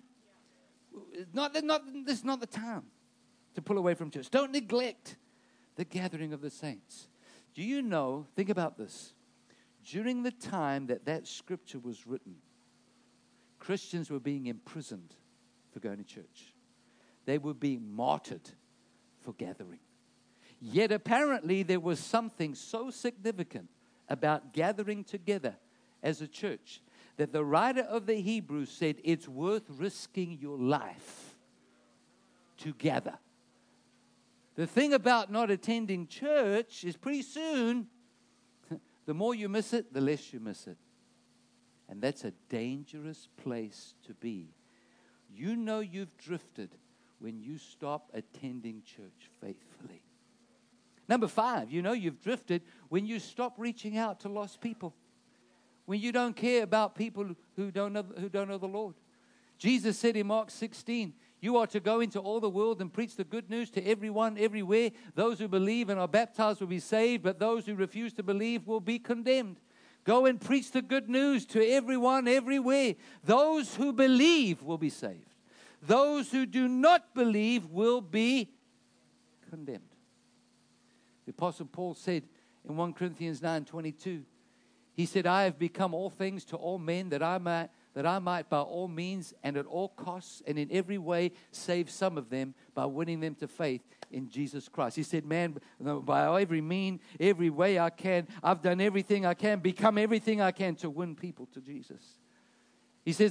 This is not the time to pull away from church. Don't neglect the gathering of the saints. Do you know, think about this. During the time that scripture was written, Christians were being imprisoned for going to church. They were being martyred for gathering. Yet apparently there was something so significant about gathering together as a church that the writer of the Hebrews said it's worth risking your life to gather. The thing about not attending church is pretty soon, the more you miss it, the less you miss it. And that's a dangerous place to be. You know you've drifted when you stop attending church faithfully. Number 5, you know you've drifted when you stop reaching out to lost people. When you don't care about people who don't know the Lord. Jesus said in Mark 16, you are to go into all the world and preach the good news to everyone, everywhere. Those who believe and are baptized will be saved, but those who refuse to believe will be condemned. Go and preach the good news to everyone, everywhere. Those who believe will be saved. Those who do not believe will be condemned. The Apostle Paul said in 1 Corinthians 9:22, he said, I have become all things to all men that I might by all means and at all costs and in every way save some of them by winning them to faith in Jesus Christ. He said, man, by every mean, every way I can, I've done everything I can, become everything I can to win people to Jesus. He says,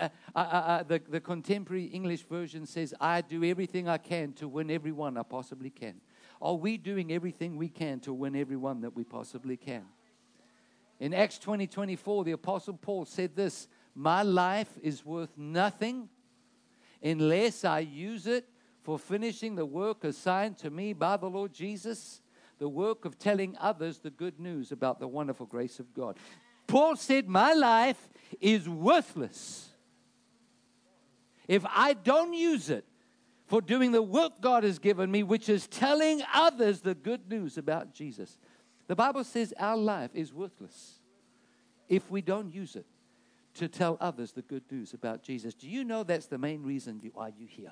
the contemporary English version says, I do everything I can to win everyone I possibly can. Are we doing everything we can to win everyone that we possibly can? In Acts 20:24, the Apostle Paul said this, my life is worth nothing unless I use it for finishing the work assigned to me by the Lord Jesus, the work of telling others the good news about the wonderful grace of God. Paul said, my life is worthless if I don't use it for doing the work God has given me, which is telling others the good news about Jesus. The Bible says our life is worthless if we don't use it to tell others the good news about Jesus. Do you know that's the main reason why you're here?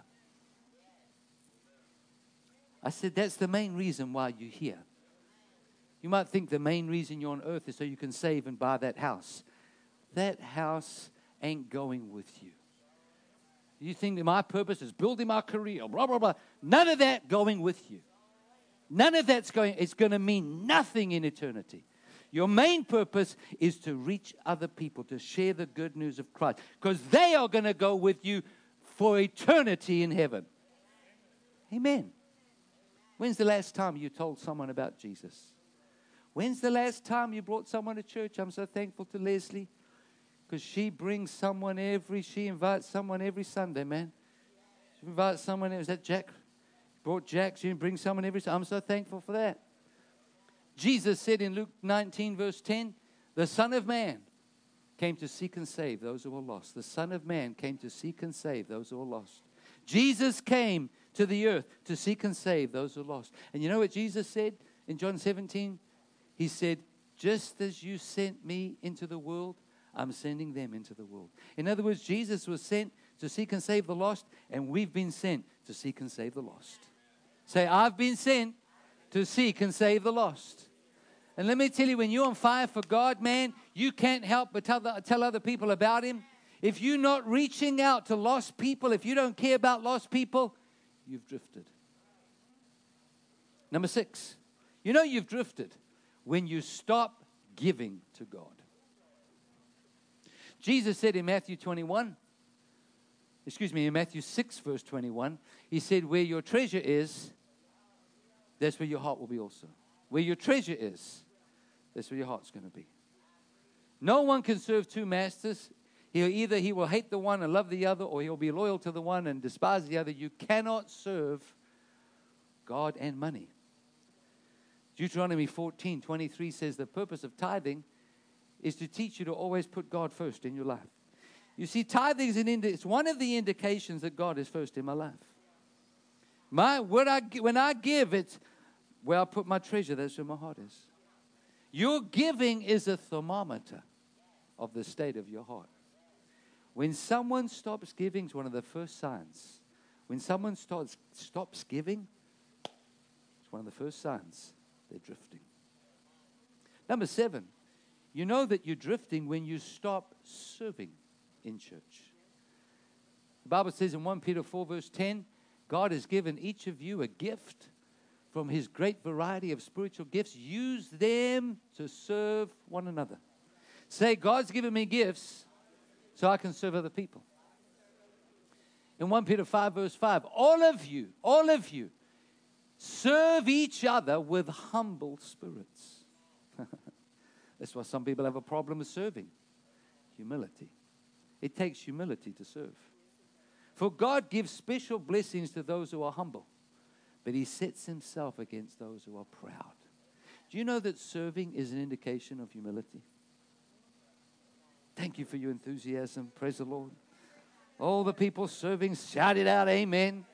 I said that's the main reason why you're here. You might think the main reason you're on earth is so you can save and buy that house. that house ain't going with you. You think that my purpose is building my career, blah, blah, blah. None of that going with you. None of that's going, it's going to mean nothing in eternity. Your main purpose is to reach other people, to share the good news of Christ, because they are going to go with you for eternity in heaven. Amen. When's the last time you told someone about Jesus? When's the last time you brought someone to church? I'm so thankful to Leslie, because she invites someone every Sunday, man. She invites someone. Was that Jack? Brought Jack. She brings someone every Sunday. I'm so thankful for that. Jesus said in Luke 19, verse 10, the Son of Man came to seek and save those who are lost. The Son of Man came to seek and save those who are lost. Jesus came to the earth to seek and save those who are lost. And you know what Jesus said in John 17? He said, just as you sent me into the world, I'm sending them into the world. In other words, Jesus was sent to seek and save the lost, and we've been sent to seek and save the lost. Say, I've been sent to seek and save the lost. And let me tell you, when you're on fire for God, man, you can't help but tell other people about Him. If you're not reaching out to lost people, if you don't care about lost people, you've drifted. Number 6, you know you've drifted when you stop giving to God. Jesus said in Matthew 6, verse 21, He said, where your treasure is, that's where your heart will be also. Where your treasure is, that's where your heart's going to be. No one can serve two masters. He will hate the one and love the other, or he'll be loyal to the one and despise the other. You cannot serve God and money. Deuteronomy 14:23 says the purpose of tithing is to teach you to always put God first in your life. You see, tithing is it's one of the indications that God is first in my life. When I give, it's where I put my treasure, that's where my heart is. Your giving is a thermometer of the state of your heart. When someone stops giving, it's one of the first signs. When someone stops giving, it's one of the first signs they're drifting. Number 7, you know that you're drifting when you stop serving in church. The Bible says in 1 Peter 4, verse 10, God has given each of you a gift from His great variety of spiritual gifts. Use them to serve one another. Say, God's given me gifts so I can serve other people. In 1 Peter 5, verse 5, all of you, serve each other with humble spirits. That's why some people have a problem with serving. Humility. It takes humility to serve. For God gives special blessings to those who are humble, but He sets Himself against those who are proud. Do you know that serving is an indication of humility? Thank you for your enthusiasm. Praise the Lord. All the people serving, shout it out, amen.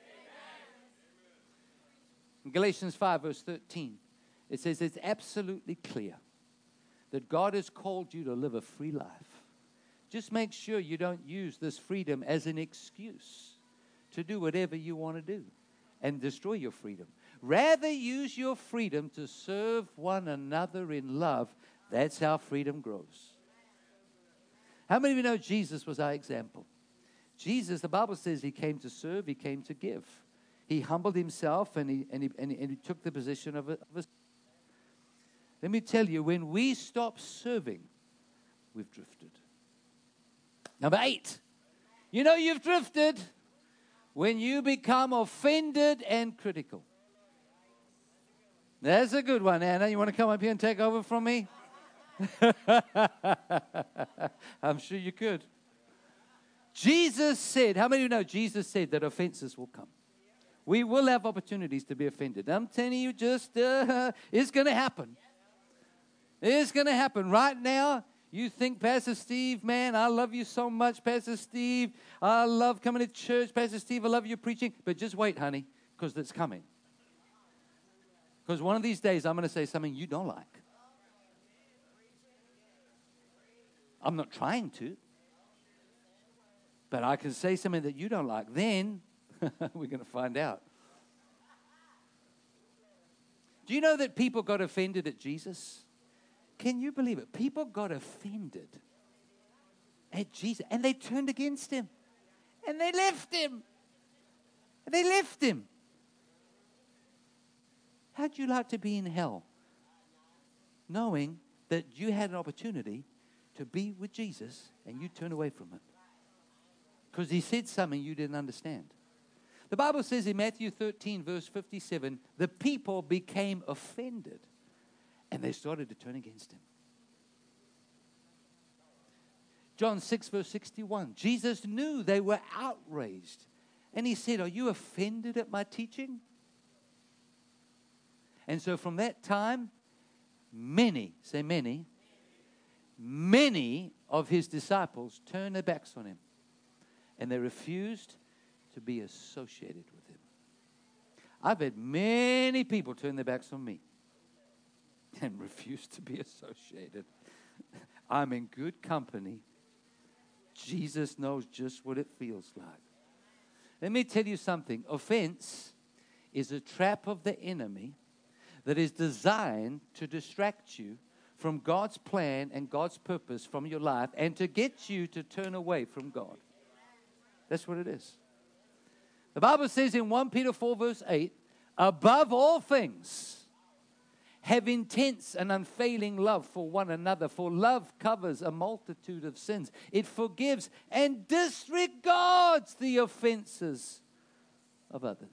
In Galatians 5, verse 13, it says it's absolutely clear that God has called you to live a free life. Just make sure you don't use this freedom as an excuse to do whatever you want to do and destroy your freedom. Rather, use your freedom to serve one another in love. That's how freedom grows. How many of you know Jesus was our example? Jesus, the Bible says He came to serve, He came to give. He humbled Himself and he took the position of a. Let me tell you, when we stop serving, we've drifted. Number 8, you know you've drifted when you become offended and critical. That's a good one, Anna. You want to come up here and take over from me? I'm sure you could. Jesus said, how many of you know Jesus said that offenses will come? We will have opportunities to be offended. I'm telling you, it's going to happen. It's going to happen. Right now, you think, Pastor Steve, man, I love you so much, Pastor Steve. I love coming to church, Pastor Steve. I love your preaching. But just wait, honey, because it's coming. Because one of these days, I'm going to say something you don't like. I'm not trying to. But I can say something that you don't like. Then we're going to find out. Do you know that people got offended at Jesus? Can you believe it? People got offended at Jesus, and they turned against him. And they left him. They left him. How'd you like to be in hell, knowing that you had an opportunity to be with Jesus and you turn away from him? Because he said something you didn't understand. The Bible says in Matthew 13, verse 57, the people became offended and they started to turn against him. John 6, verse 61, Jesus knew they were outraged. And he said, are you offended at my teaching? And so from that time, many of his disciples turned their backs on him. And they refused to be associated with him. I've had many people turn their backs on me and refuse to be associated. I'm in good company. Jesus knows just what it feels like. Let me tell you something. Offense is a trap of the enemy that is designed to distract you from God's plan and God's purpose from your life and to get you to turn away from God. That's what it is. The Bible says in 1 Peter 4 verse 8, above all things, have intense and unfailing love for one another, for love covers a multitude of sins. It forgives and disregards the offenses of others.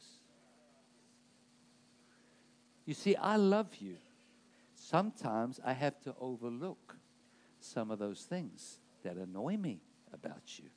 You see, I love you. Sometimes I have to overlook some of those things that annoy me about you.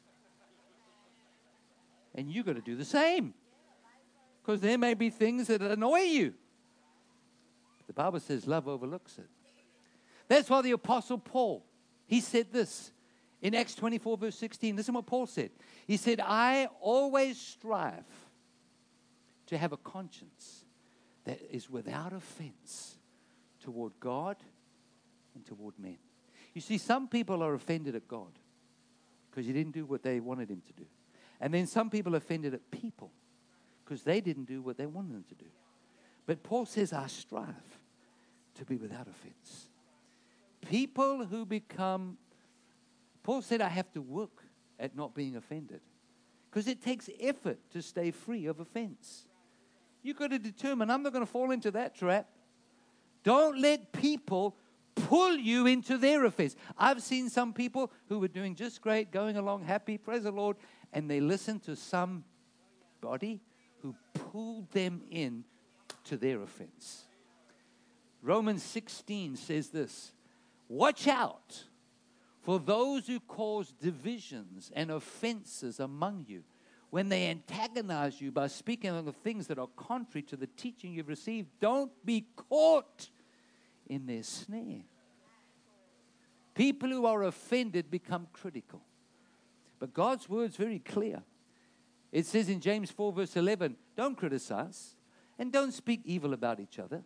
And you've got to do the same. Because there may be things that annoy you. The Bible says love overlooks it. That's why the Apostle Paul, he said this in Acts 24 verse 16. Listen what Paul said. He said, I always strive to have a conscience that is without offense toward God and toward men. You see, some people are offended at God because he didn't do what they wanted him to do. And then some people are offended at people because they didn't do what they wanted them to do. But Paul says, I strive to be without offense. People who become, Paul said, I have to work at not being offended because it takes effort to stay free of offense. You've got to determine, I'm not going to fall into that trap. Don't let people pull you into their offense. I've seen some people who were doing just great, going along happy, praise the Lord, and they listened to somebody who pulled them in to their offense. Romans 16 says this, watch out for those who cause divisions and offenses among you when they antagonize you by speaking on the things that are contrary to the teaching you've received. Don't be caught in their snare. People who are offended become critical. But God's word's very clear. It says in James 4 verse 11, don't criticize and don't speak evil about each other.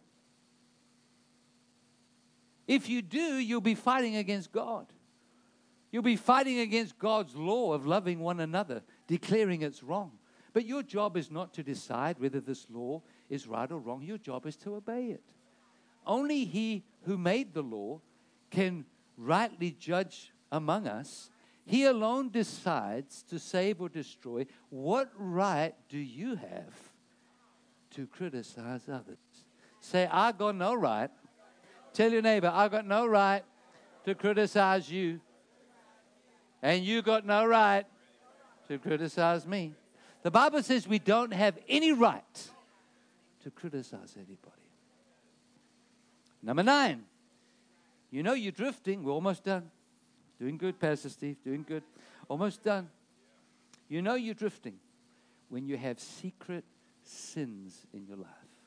If you do, you'll be fighting against God. You'll be fighting against God's law of loving one another, declaring it's wrong. But your job is not to decide whether this law is right or wrong. Your job is to obey it. Only he who made the law can rightly judge among us. He alone decides to save or destroy. What right do you have to criticize others? Say, I got no right. Tell your neighbor, I got no right to criticize you. And you got no right to criticize me. The Bible says we don't have any right to criticize anybody. Number 9, you know you're drifting. We're almost done. Doing good, Pastor Steve, doing good. Almost done. You know you're drifting when you have secret sins in your life.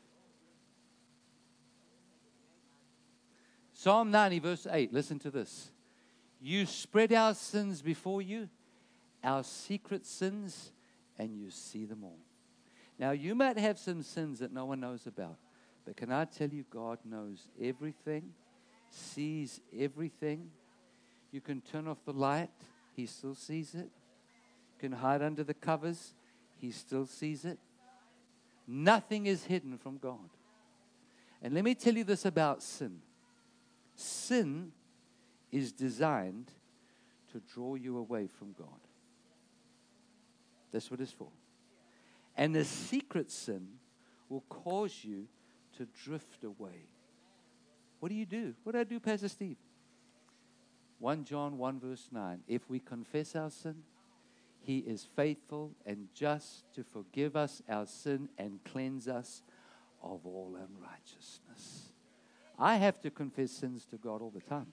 Psalm 90 verse 8, listen to this. You spread our sins before you, our secret sins, and you see them all. Now, you might have some sins that no one knows about, but can I tell you, God knows everything, sees everything. You can turn off the light, he still sees it. You can hide under the covers, he still sees it. Nothing is hidden from God. And let me tell you this about sin. Sin is designed to draw you away from God. That's what it's for. And the secret sin will cause you to drift away. What do? What do I do, Pastor Steve? 1 John 1 verse 9. If we confess our sin, He is faithful and just to forgive us our sin and cleanse us of all unrighteousness. I have to confess sins to God all the time.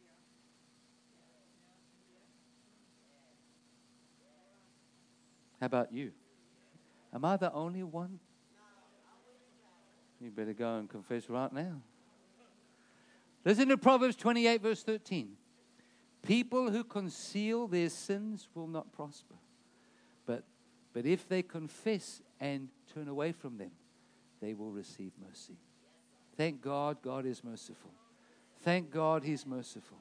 How about you? Am I the only one? You better go and confess right now. Listen to Proverbs 28 verse 13. People who conceal their sins will not prosper. But if they confess and turn away from them, they will receive mercy. Thank God, God is merciful. Thank God He's merciful.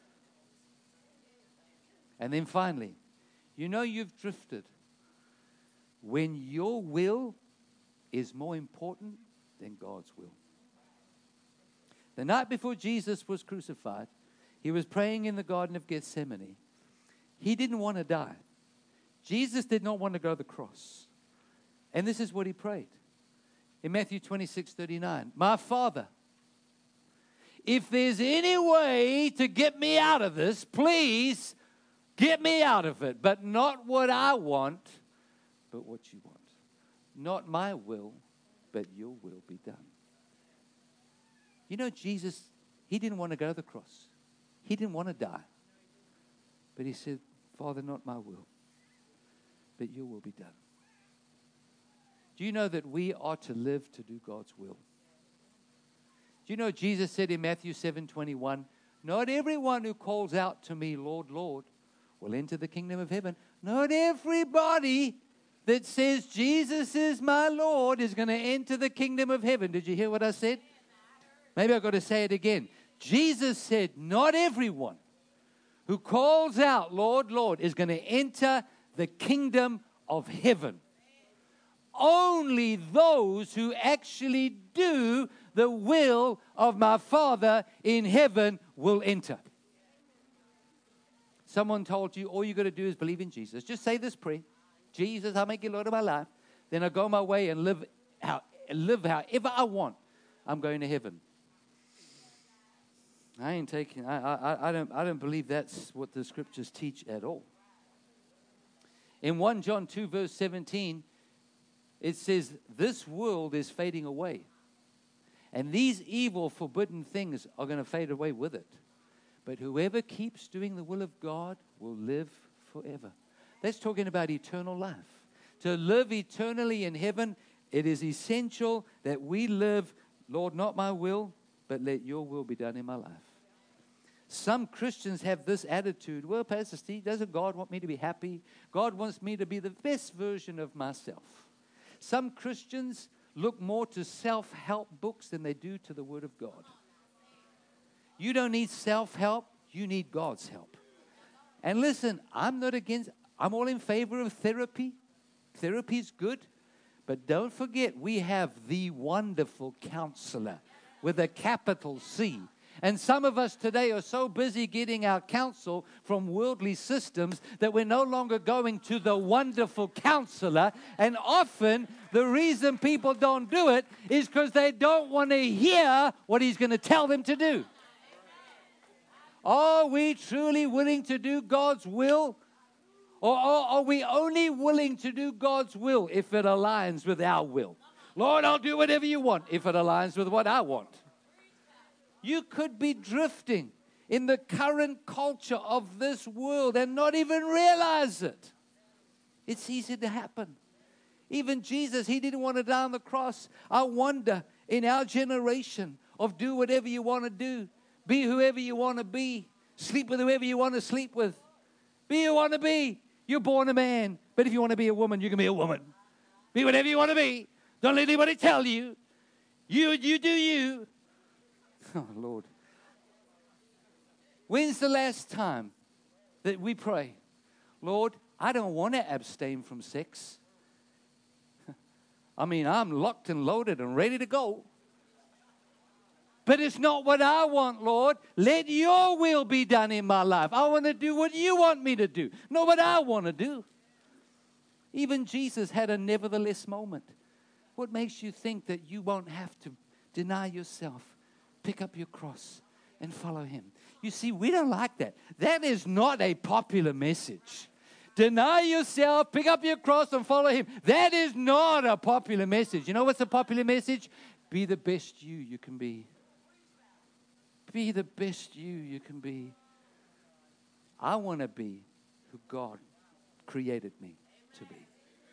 And then finally, you know you've drifted when your will is more important than God's will. The night before Jesus was crucified, He was praying in the Garden of Gethsemane. He didn't want to die. Jesus did not want to go to the cross. And this is what He prayed. In Matthew 26:39, my Father, if there's any way to get me out of this, please get me out of it. But not what I want, but what you want. Not my will, but your will be done. You know, Jesus, He didn't want to go to the cross. He didn't want to die. But He said, Father, not my will, but your will be done. Do you know that we are to live to do God's will? Do you know Jesus said in Matthew 7:21, not everyone who calls out to me, Lord, Lord, will enter the kingdom of heaven. Not everybody that says Jesus is my Lord is going to enter the kingdom of heaven. Did you hear what I said? Maybe I've got to say it again. Jesus said, not everyone who calls out, Lord, Lord, is going to enter the kingdom of heaven. Only those who actually do the will of my Father in heaven will enter. Someone told you, all you got to do is believe in Jesus. Just say this prayer. Jesus, I make you Lord of my life. Then I go my way and live however I want. I'm going to heaven. I don't believe that's what the scriptures teach at all. In 1 John 2 verse 17, it says, this world is fading away. And these evil, forbidden things are going to fade away with it. But whoever keeps doing the will of God will live forever. That's talking about eternal life. To live eternally in heaven, it is essential that we live, Lord, not my will, but let your will be done in my life. Some Christians have this attitude, well, Pastor Steve, doesn't God want me to be happy? God wants me to be the best version of myself. Some Christians look more to self-help books than they do to the Word of God. You don't need self-help, you need God's help. And listen, I'm all in favor of therapy. Therapy is good. But don't forget, we have the wonderful Counselor with a capital C. And some of us today are so busy getting our counsel from worldly systems that we're no longer going to the wonderful Counselor. And often the reason people don't do it is because they don't want to hear what He's going to tell them to do. Are we truly willing to do God's will? Or are we only willing to do God's will if it aligns with our will? Lord, I'll do whatever you want if it aligns with what I want. You could be drifting in the current culture of this world and not even realize it. It's easy to happen. Even Jesus, He didn't want to die on the cross. I wonder in our generation of do whatever you want to do, be whoever you want to be, sleep with whoever you want to sleep with, be who you want to be. You're born a man, but if you want to be a woman, you can be a woman. Be whatever you want to be. Don't let anybody tell you. You do you. Oh, Lord. When's the last time that we pray, Lord, I don't want to abstain from sex. I mean, I'm locked and loaded and ready to go. But it's not what I want, Lord. Let your will be done in my life. I want to do what you want me to do, not what I want to do. Even Jesus had a nevertheless moment. What makes you think that you won't have to deny yourself, pick up your cross, and follow him? You see, we don't like that. That is not a popular message. Deny yourself, pick up your cross, and follow him. That is not a popular message. You know what's a popular message? Be the best you can be. Be the best you can be. I want to be who God created me to be.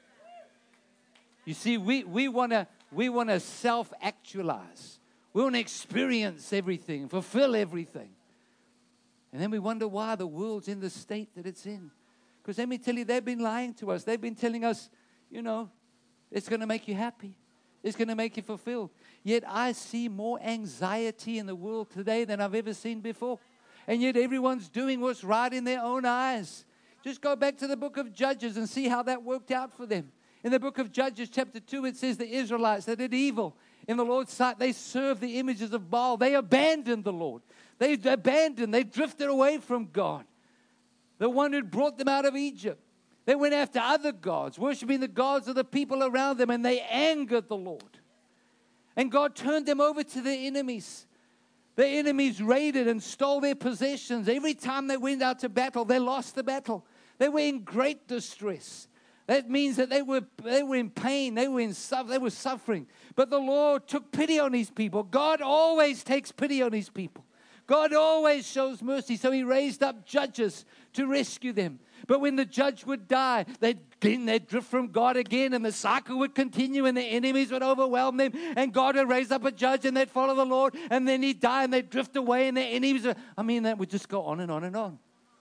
You see, we want to self-actualize. We want to experience everything, fulfill everything. And then we wonder why the world's in the state that it's in. Because let me tell you, they've been lying to us. They've been telling us, it's going to make you happy. It's going to make you fulfilled. Yet I see more anxiety in the world today than I've ever seen before. And yet everyone's doing what's right in their own eyes. Just go back to the book of Judges and see how that worked out for them. In the book of Judges, chapter 2, it says the Israelites, they did evil in the Lord's sight. They served the images of Baal. They abandoned the Lord. They drifted away from God, the one who brought them out of Egypt. They went after other gods, worshiping the gods of the people around them, and they angered the Lord. And God turned them over to their enemies. The enemies raided and stole their possessions. Every time they went out to battle, they lost the battle. They were in great distress. That means that they were in pain. They were suffering. But the Lord took pity on his people. God always takes pity on his people. God always shows mercy. So he raised up judges to rescue them. But when the judge would die, they'd drift from God again, and the cycle would continue, and the enemies would overwhelm them, and God would raise up a judge, and they'd follow the Lord, and then he'd die, and they'd drift away, and their enemies that would just go on and on and on.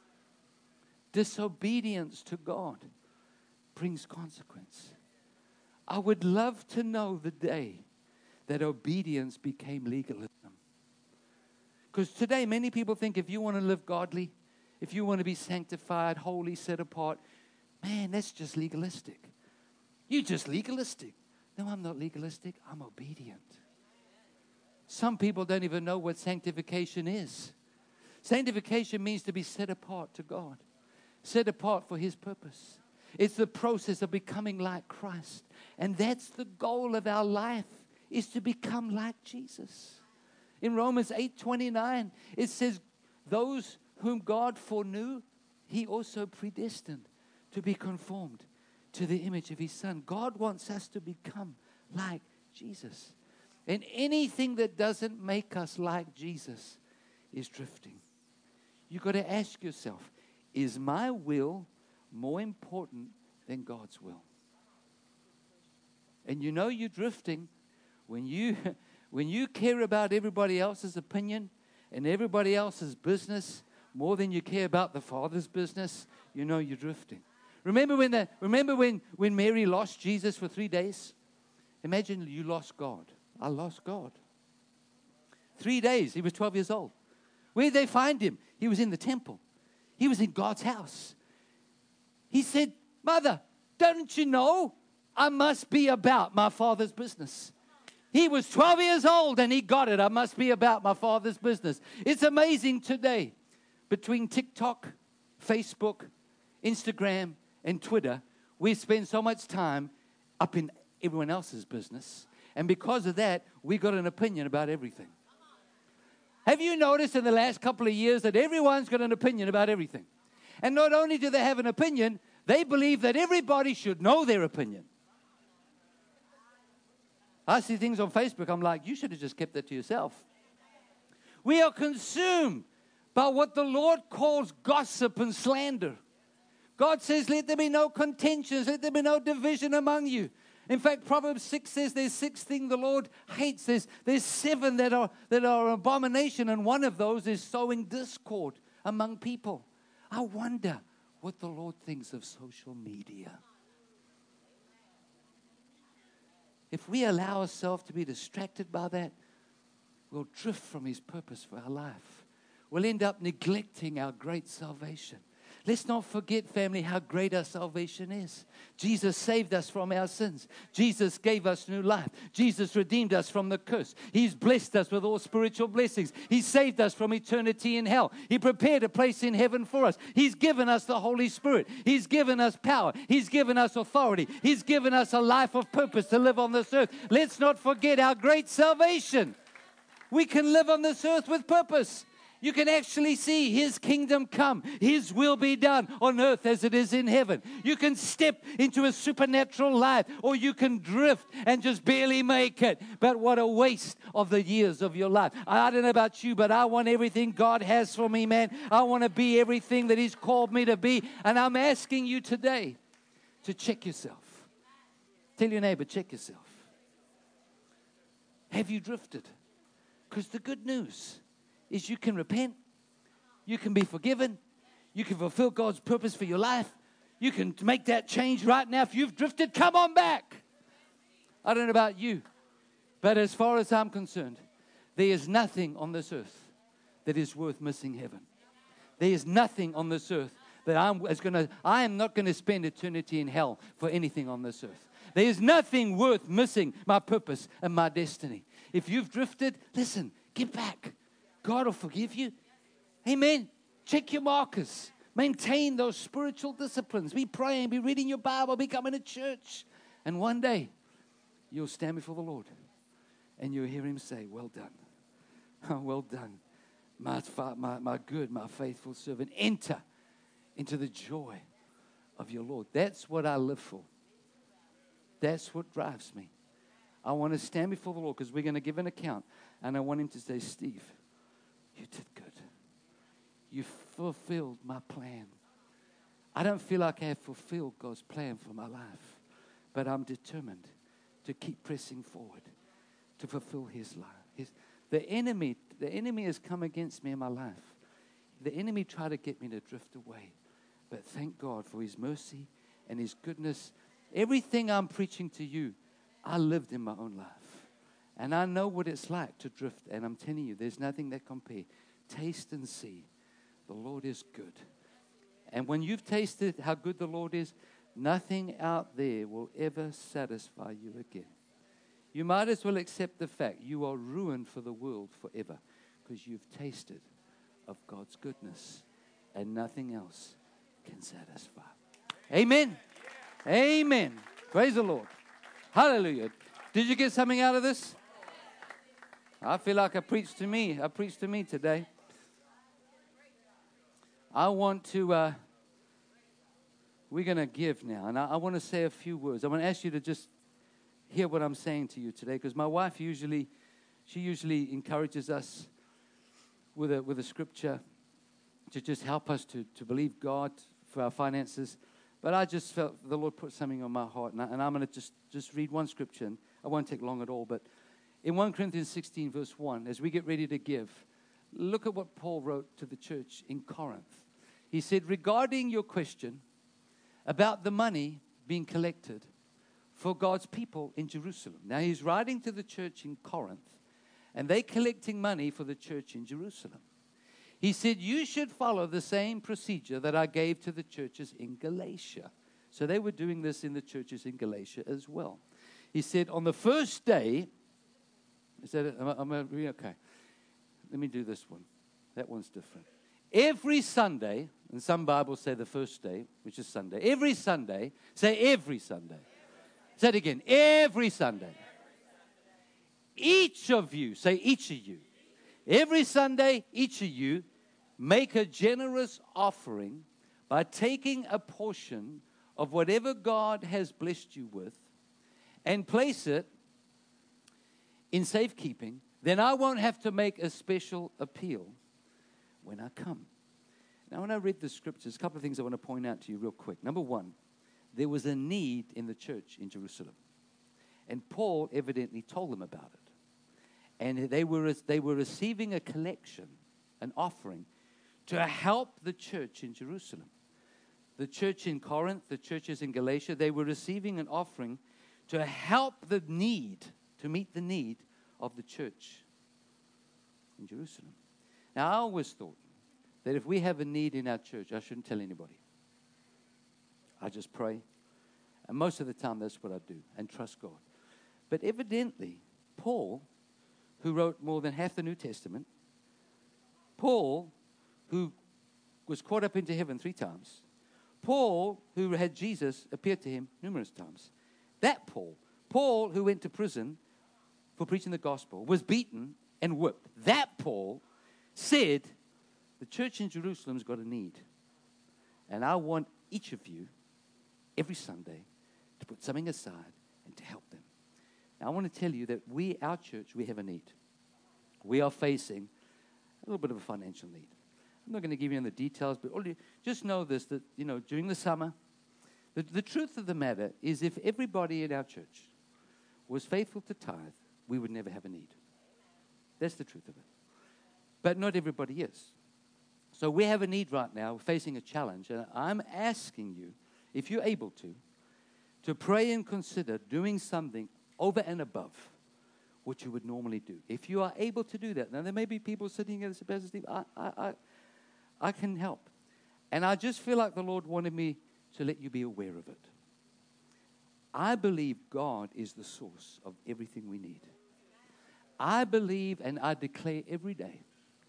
Disobedience to God brings consequence. I would love to know the day that obedience became legalism. Because today many people think if you want to live godly, if you want to be sanctified, holy, set apart, man, that's just legalistic. You're just legalistic. No, I'm not legalistic. I'm obedient. Some people don't even know what sanctification is. Sanctification means to be set apart to God, set apart for his purpose. It's the process of becoming like Christ. And that's the goal of our life, is to become like Jesus. In Romans 8:29, it says, those whom God foreknew, he also predestined to be conformed to the image of his Son. God wants us to become like Jesus. And anything that doesn't make us like Jesus is drifting. You've got to ask yourself, is my will more important than God's will? And you're drifting when you care about everybody else's opinion and everybody else's business more than you care about the Father's business. You're drifting. Remember when Mary lost Jesus for 3 days? Imagine you lost God. I lost God. 3 days. He was 12 years old. Where did they find him? He was in the temple. He was in God's house. He said, Mother, don't you know I must be about my Father's business? He was 12 years old and he got it. I must be about my Father's business. It's amazing today. Between TikTok, Facebook, Instagram, and Twitter, we spend so much time up in everyone else's business. And because of that, we got an opinion about everything. Have you noticed in the last couple of years that everyone's got an opinion about everything? And not only do they have an opinion, they believe that everybody should know their opinion. I see things on Facebook, I'm like, you should have just kept that to yourself. We are consumed by what the Lord calls gossip and slander. God says, let there be no contentions, let there be no division among you. In fact, Proverbs 6 says there's 6 things the Lord hates. There's 7 that are abomination, and one of those is sowing discord among people. I wonder what the Lord thinks of social media. If we allow ourselves to be distracted by that, we'll drift from his purpose for our life. We'll end up neglecting our great salvation. Let's not forget, family, how great our salvation is. Jesus saved us from our sins. Jesus gave us new life. Jesus redeemed us from the curse. He's blessed us with all spiritual blessings. He saved us from eternity in hell. He prepared a place in heaven for us. He's given us the Holy Spirit. He's given us power. He's given us authority. He's given us a life of purpose to live on this earth. Let's not forget our great salvation. We can live on this earth with purpose. You can actually see His kingdom come. His will be done on earth as it is in heaven. You can step into a supernatural life, or you can drift and just barely make it. But what a waste of the years of your life. I don't know about you, but I want everything God has for me, man. I want to be everything that He's called me to be. And I'm asking you today to check yourself. Tell your neighbor, check yourself. Have you drifted? Because the good news is you can repent, you can be forgiven, you can fulfill God's purpose for your life, you can make that change right now. If you've drifted, come on back. I don't know about you, but as far as I'm concerned, there is nothing on this earth that is worth missing heaven. There is nothing on this earth that I am not going to spend eternity in hell for anything on this earth. There is nothing worth missing my purpose and my destiny. If you've drifted, listen, get back. God will forgive you. Amen. Check your markers. Maintain those spiritual disciplines. Be praying, be reading your Bible, be coming to church. And one day, you'll stand before the Lord and you'll hear Him say, well done. Oh, well done. My good, my faithful servant. Enter into the joy of your Lord. That's what I live for. That's what drives me. I want to stand before the Lord because we're going to give an account. And I want Him to say, Steve, you did good. You fulfilled my plan. I don't feel like I have fulfilled God's plan for my life, but I'm determined to keep pressing forward to fulfill His life. The enemy has come against me in my life. The enemy tried to get me to drift away, but thank God for His mercy and His goodness. Everything I'm preaching to you, I lived in my own life. And I know what it's like to drift. And I'm telling you, there's nothing that compares. Taste and see. The Lord is good. And when you've tasted how good the Lord is, nothing out there will ever satisfy you again. You might as well accept the fact you are ruined for the world forever because you've tasted of God's goodness and nothing else can satisfy. Amen. Amen. Praise the Lord. Hallelujah. Did you get something out of this? I feel like I preached to me. I preached to me today. I want to, we're going to give now. And I want to say a few words. I want to ask you to just hear what I'm saying to you today. Because my wife usually encourages us with a scripture to just help us to believe God for our finances. But I just felt the Lord put something on my heart. And I'm going to just read one scripture. And I won't take long at all. But in 1 Corinthians 16, verse 1, as we get ready to give, look at what Paul wrote to the church in Corinth. He said, regarding your question about the money being collected for God's people in Jerusalem. Now, he's writing to the church in Corinth, and they're collecting money for the church in Jerusalem. He said, you should follow the same procedure that I gave to the churches in Galatia. So they were doing this in the churches in Galatia as well. He said, on the first day, is that it? Okay. Let me do this one. That one's different. Every Sunday, and some Bibles say the first day, which is Sunday. Every Sunday, say every Sunday. Say it again. Every Sunday. Each of you, say each of you. Every Sunday, each of you make a generous offering by taking a portion of whatever God has blessed you with and place it in safekeeping. Then I won't have to make a special appeal when I come. Now, when I read the scriptures, a couple of things I want to point out to you real quick. Number one, there was a need in the church in Jerusalem. And Paul evidently told them about it. And they were receiving a collection, an offering, to help the church in Jerusalem. The church in Corinth, the churches in Galatia, they were receiving an offering to help the need, to meet the need of the church in Jerusalem. Now, I always thought that if we have a need in our church, I shouldn't tell anybody. I just pray. And most of the time, that's what I do, and trust God. But evidently, Paul, who wrote more than half the New Testament, Paul, who was caught up into heaven 3 times, Paul, who had Jesus appear to him numerous times, that Paul who went to prison for preaching the gospel, was beaten and whipped. That Paul said, the church in Jerusalem's got a need. And I want each of you, every Sunday, to put something aside and to help them. Now, I want to tell you that our church, we have a need. We are facing a little bit of a financial need. I'm not going to give you the details, but just know this, that, during the summer, the truth of the matter is if everybody in our church was faithful to tithe, we would never have a need. That's the truth of it. But not everybody is. So we have a need right now. We're facing a challenge. And I'm asking you, if you're able to pray and consider doing something over and above what you would normally do. If you are able to do that. Now, there may be people sitting here that say, Pastor Steve, I can help. And I just feel like the Lord wanted me to let you be aware of it. I believe God is the source of everything we need. I believe and I declare every day,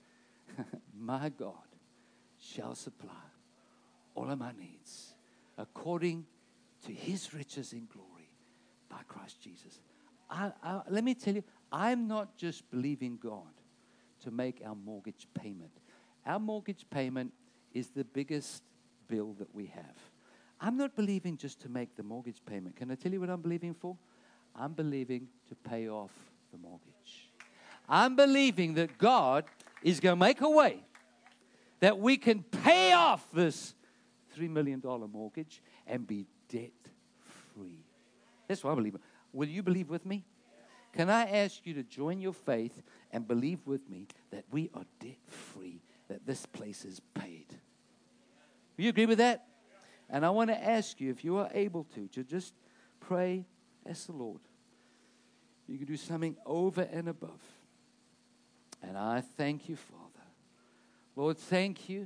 my God shall supply all of my needs according to his riches in glory by Christ Jesus. Let me tell you, I'm not just believing God to make our mortgage payment. Our mortgage payment is the biggest bill that we have. I'm not believing just to make the mortgage payment. Can I tell you what I'm believing for? I'm believing to pay off the mortgage. I'm believing that God is going to make a way that we can pay off this $3 million mortgage and be debt-free. That's what I believe. Will you believe with me? Can I ask you to join your faith and believe with me that we are debt-free, that this place is paid? Do you agree with that? And I want to ask you, if you are able to just pray, ask the Lord. You can do something over and above. And I thank you, Father. Lord, thank you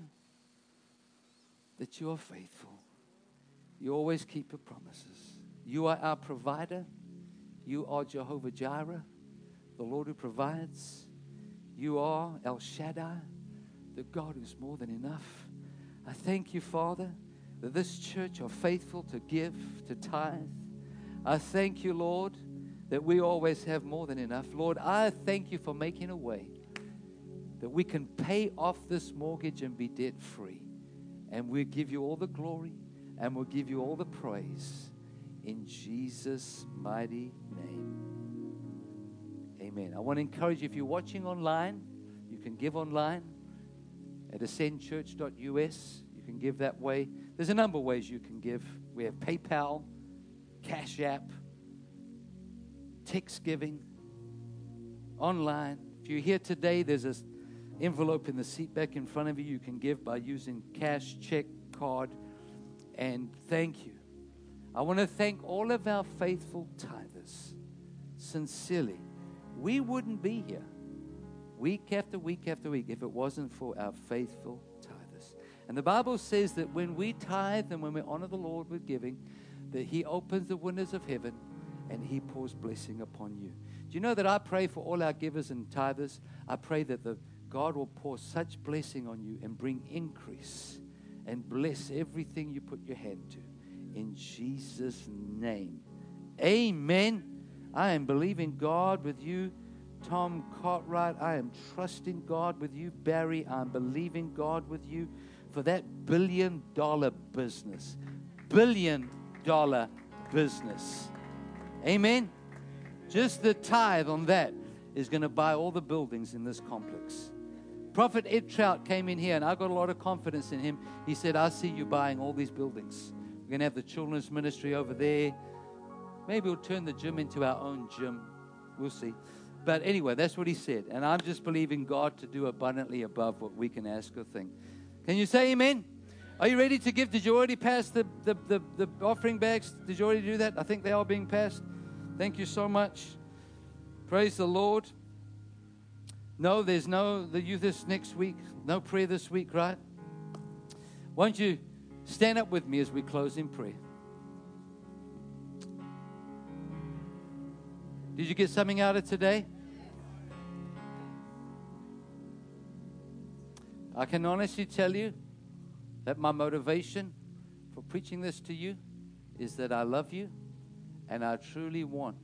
that you are faithful. You always keep your promises. You are our provider. You are Jehovah Jireh, the Lord who provides. You are El Shaddai, the God who's more than enough. I thank you, Father, that this church are faithful to give, to tithe. I thank you, Lord, that we always have more than enough. Lord, I thank you for making a way that we can pay off this mortgage and be debt-free. And we'll give you all the glory and we'll give you all the praise in Jesus' mighty name. Amen. I want to encourage you, if you're watching online, you can give online at ascendchurch.us. You can give that way. There's a number of ways you can give. We have PayPal, Cash App, text giving, online. If you're here today, there's an envelope in the seat back in front of you. You can give by using cash, check, card, and thank you. I want to thank all of our faithful tithers. Sincerely, we wouldn't be here week after week after week if it wasn't for our faithful tithers. And the Bible says that when we tithe and when we honor the Lord with giving, that he opens the windows of heaven and he pours blessing upon you. Do you know that I pray for all our givers and tithers? I pray that God will pour such blessing on you and bring increase and bless everything you put your hand to. In Jesus' name. Amen. I am believing God with you, Tom Cartwright. I am trusting God with you, Barry. I'm believing God with you for that $1 billion business. $1 billion business. Amen. Just the tithe on that is going to buy all the buildings in this complex. Prophet Ed Trout came in here, and I got a lot of confidence in him. He said, I see you buying all these buildings. We're going to have the children's ministry over there. Maybe we'll turn the gym into our own gym. We'll see. But anyway, that's what he said. And I'm just believing God to do abundantly above what we can ask or think. Can you say amen? Are you ready to give? Did you already pass the offering bags? Did you already do that? I think they are being passed. Thank you so much. Praise the Lord. No, there's no the youth this next week. No prayer this week, right? Won't you stand up with me as we close in prayer? Did you get something out of today? I can honestly tell you that my motivation for preaching this to you is that I love you, and I truly want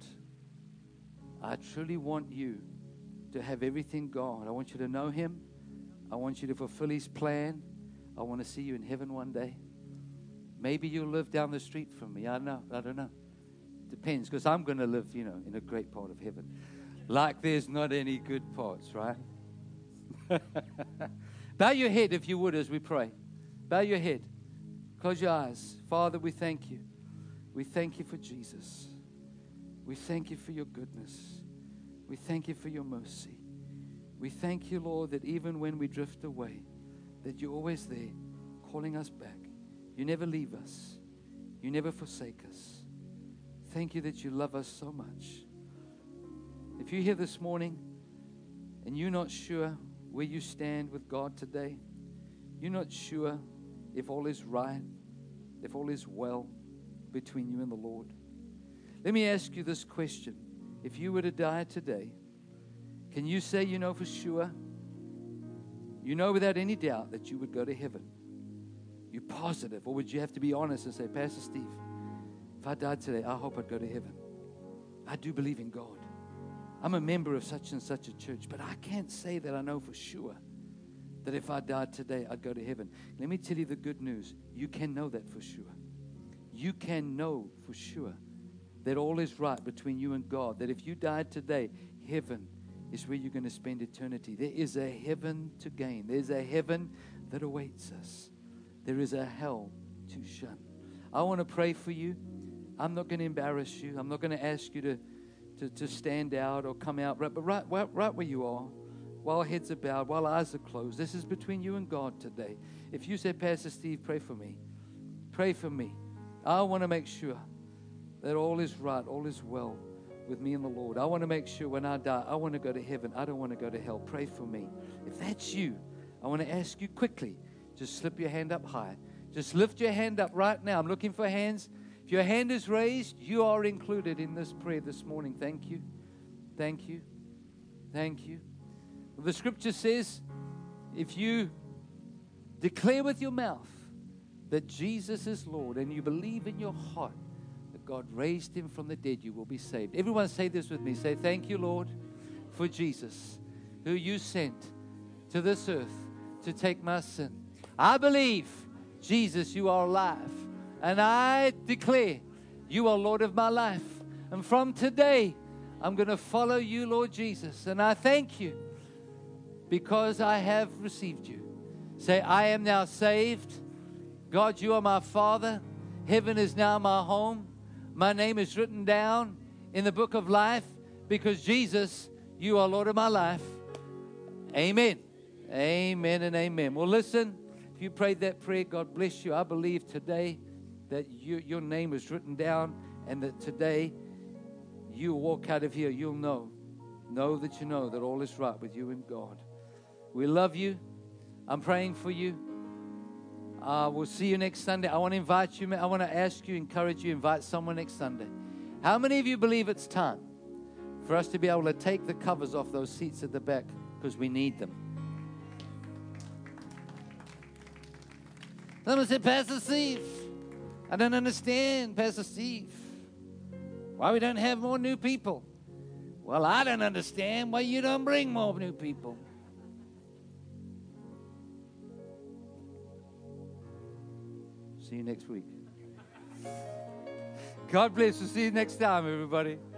you to have everything God. I want you to know Him. I want you to fulfill His plan. I want to see you in heaven one day. Maybe you'll live down the street from me. I don't know. Depends, because I'm going to live, in a great part of heaven. Like there's not any good parts, right? Bow your head if you would as we pray. Bow your head. Close your eyes. Father, we thank you. We thank you for Jesus. We thank you for your goodness. We thank you for your mercy. We thank you, Lord, that even when we drift away, that you're always there calling us back. You never leave us. You never forsake us. Thank you that you love us so much. If you're here this morning and you're not sure where you stand with God today, you're not sure if all is right, if all is well between you and the Lord, let me ask you this question. If you were to die today, can you say you know for sure, you know without any doubt that you would go to heaven? You're positive, or would you have to be honest and say, Pastor Steve, if I died today, I hope I'd go to heaven. I do believe in God. I'm a member of such and such a church, but I can't say that I know for sure that if I died today, I'd go to heaven. Let me tell you the good news. You can know that for sure. You can know for sure that all is right between you and God, that if you died today, heaven is where you're going to spend eternity. There is a heaven to gain. There's a heaven that awaits us. There is a hell to shun. I want to pray for you. I'm not going to embarrass you. I'm not going to ask you to stand out or come out. But right where you are, while heads are bowed, while eyes are closed, this is between you and God today. If you say, Pastor Steve, pray for me. Pray for me. I want to make sure that all is right, all is well with me and the Lord. I want to make sure when I die, I want to go to heaven. I don't want to go to hell. Pray for me. If that's you, I want to ask you quickly, just slip your hand up high. Just lift your hand up right now. I'm looking for hands. If your hand is raised, you are included in this prayer this morning. Thank you. Thank you. Thank you. Well, the scripture says, if you declare with your mouth that Jesus is Lord and you believe in your heart that God raised him from the dead, you will be saved. Everyone say this with me. Say, thank you, Lord, for Jesus, who you sent to this earth to take my sin. I believe, Jesus, you are alive. And I declare you are Lord of my life. And from today, I'm going to follow you, Lord Jesus. And I thank you because I have received you. Say, I am now saved. God, you are my Father. Heaven is now my home. My name is written down in the book of life because Jesus, you are Lord of my life. Amen. Amen and amen. Well, listen, if you prayed that prayer, God bless you. I believe today that your name is written down and that today you walk out of here, you'll know that you know that all is right with you and God. We love you. I'm praying for you. We'll see you next Sunday. I want to invite you. I want to ask you, encourage you, invite someone next Sunday. How many of you believe it's time for us to be able to take the covers off those seats at the back because we need them? Someone said, Pastor Steve, I don't understand, Pastor Steve, why we don't have more new people. Well, I don't understand why you don't bring more new people. See you next week. God bless. We'll see you next time, everybody.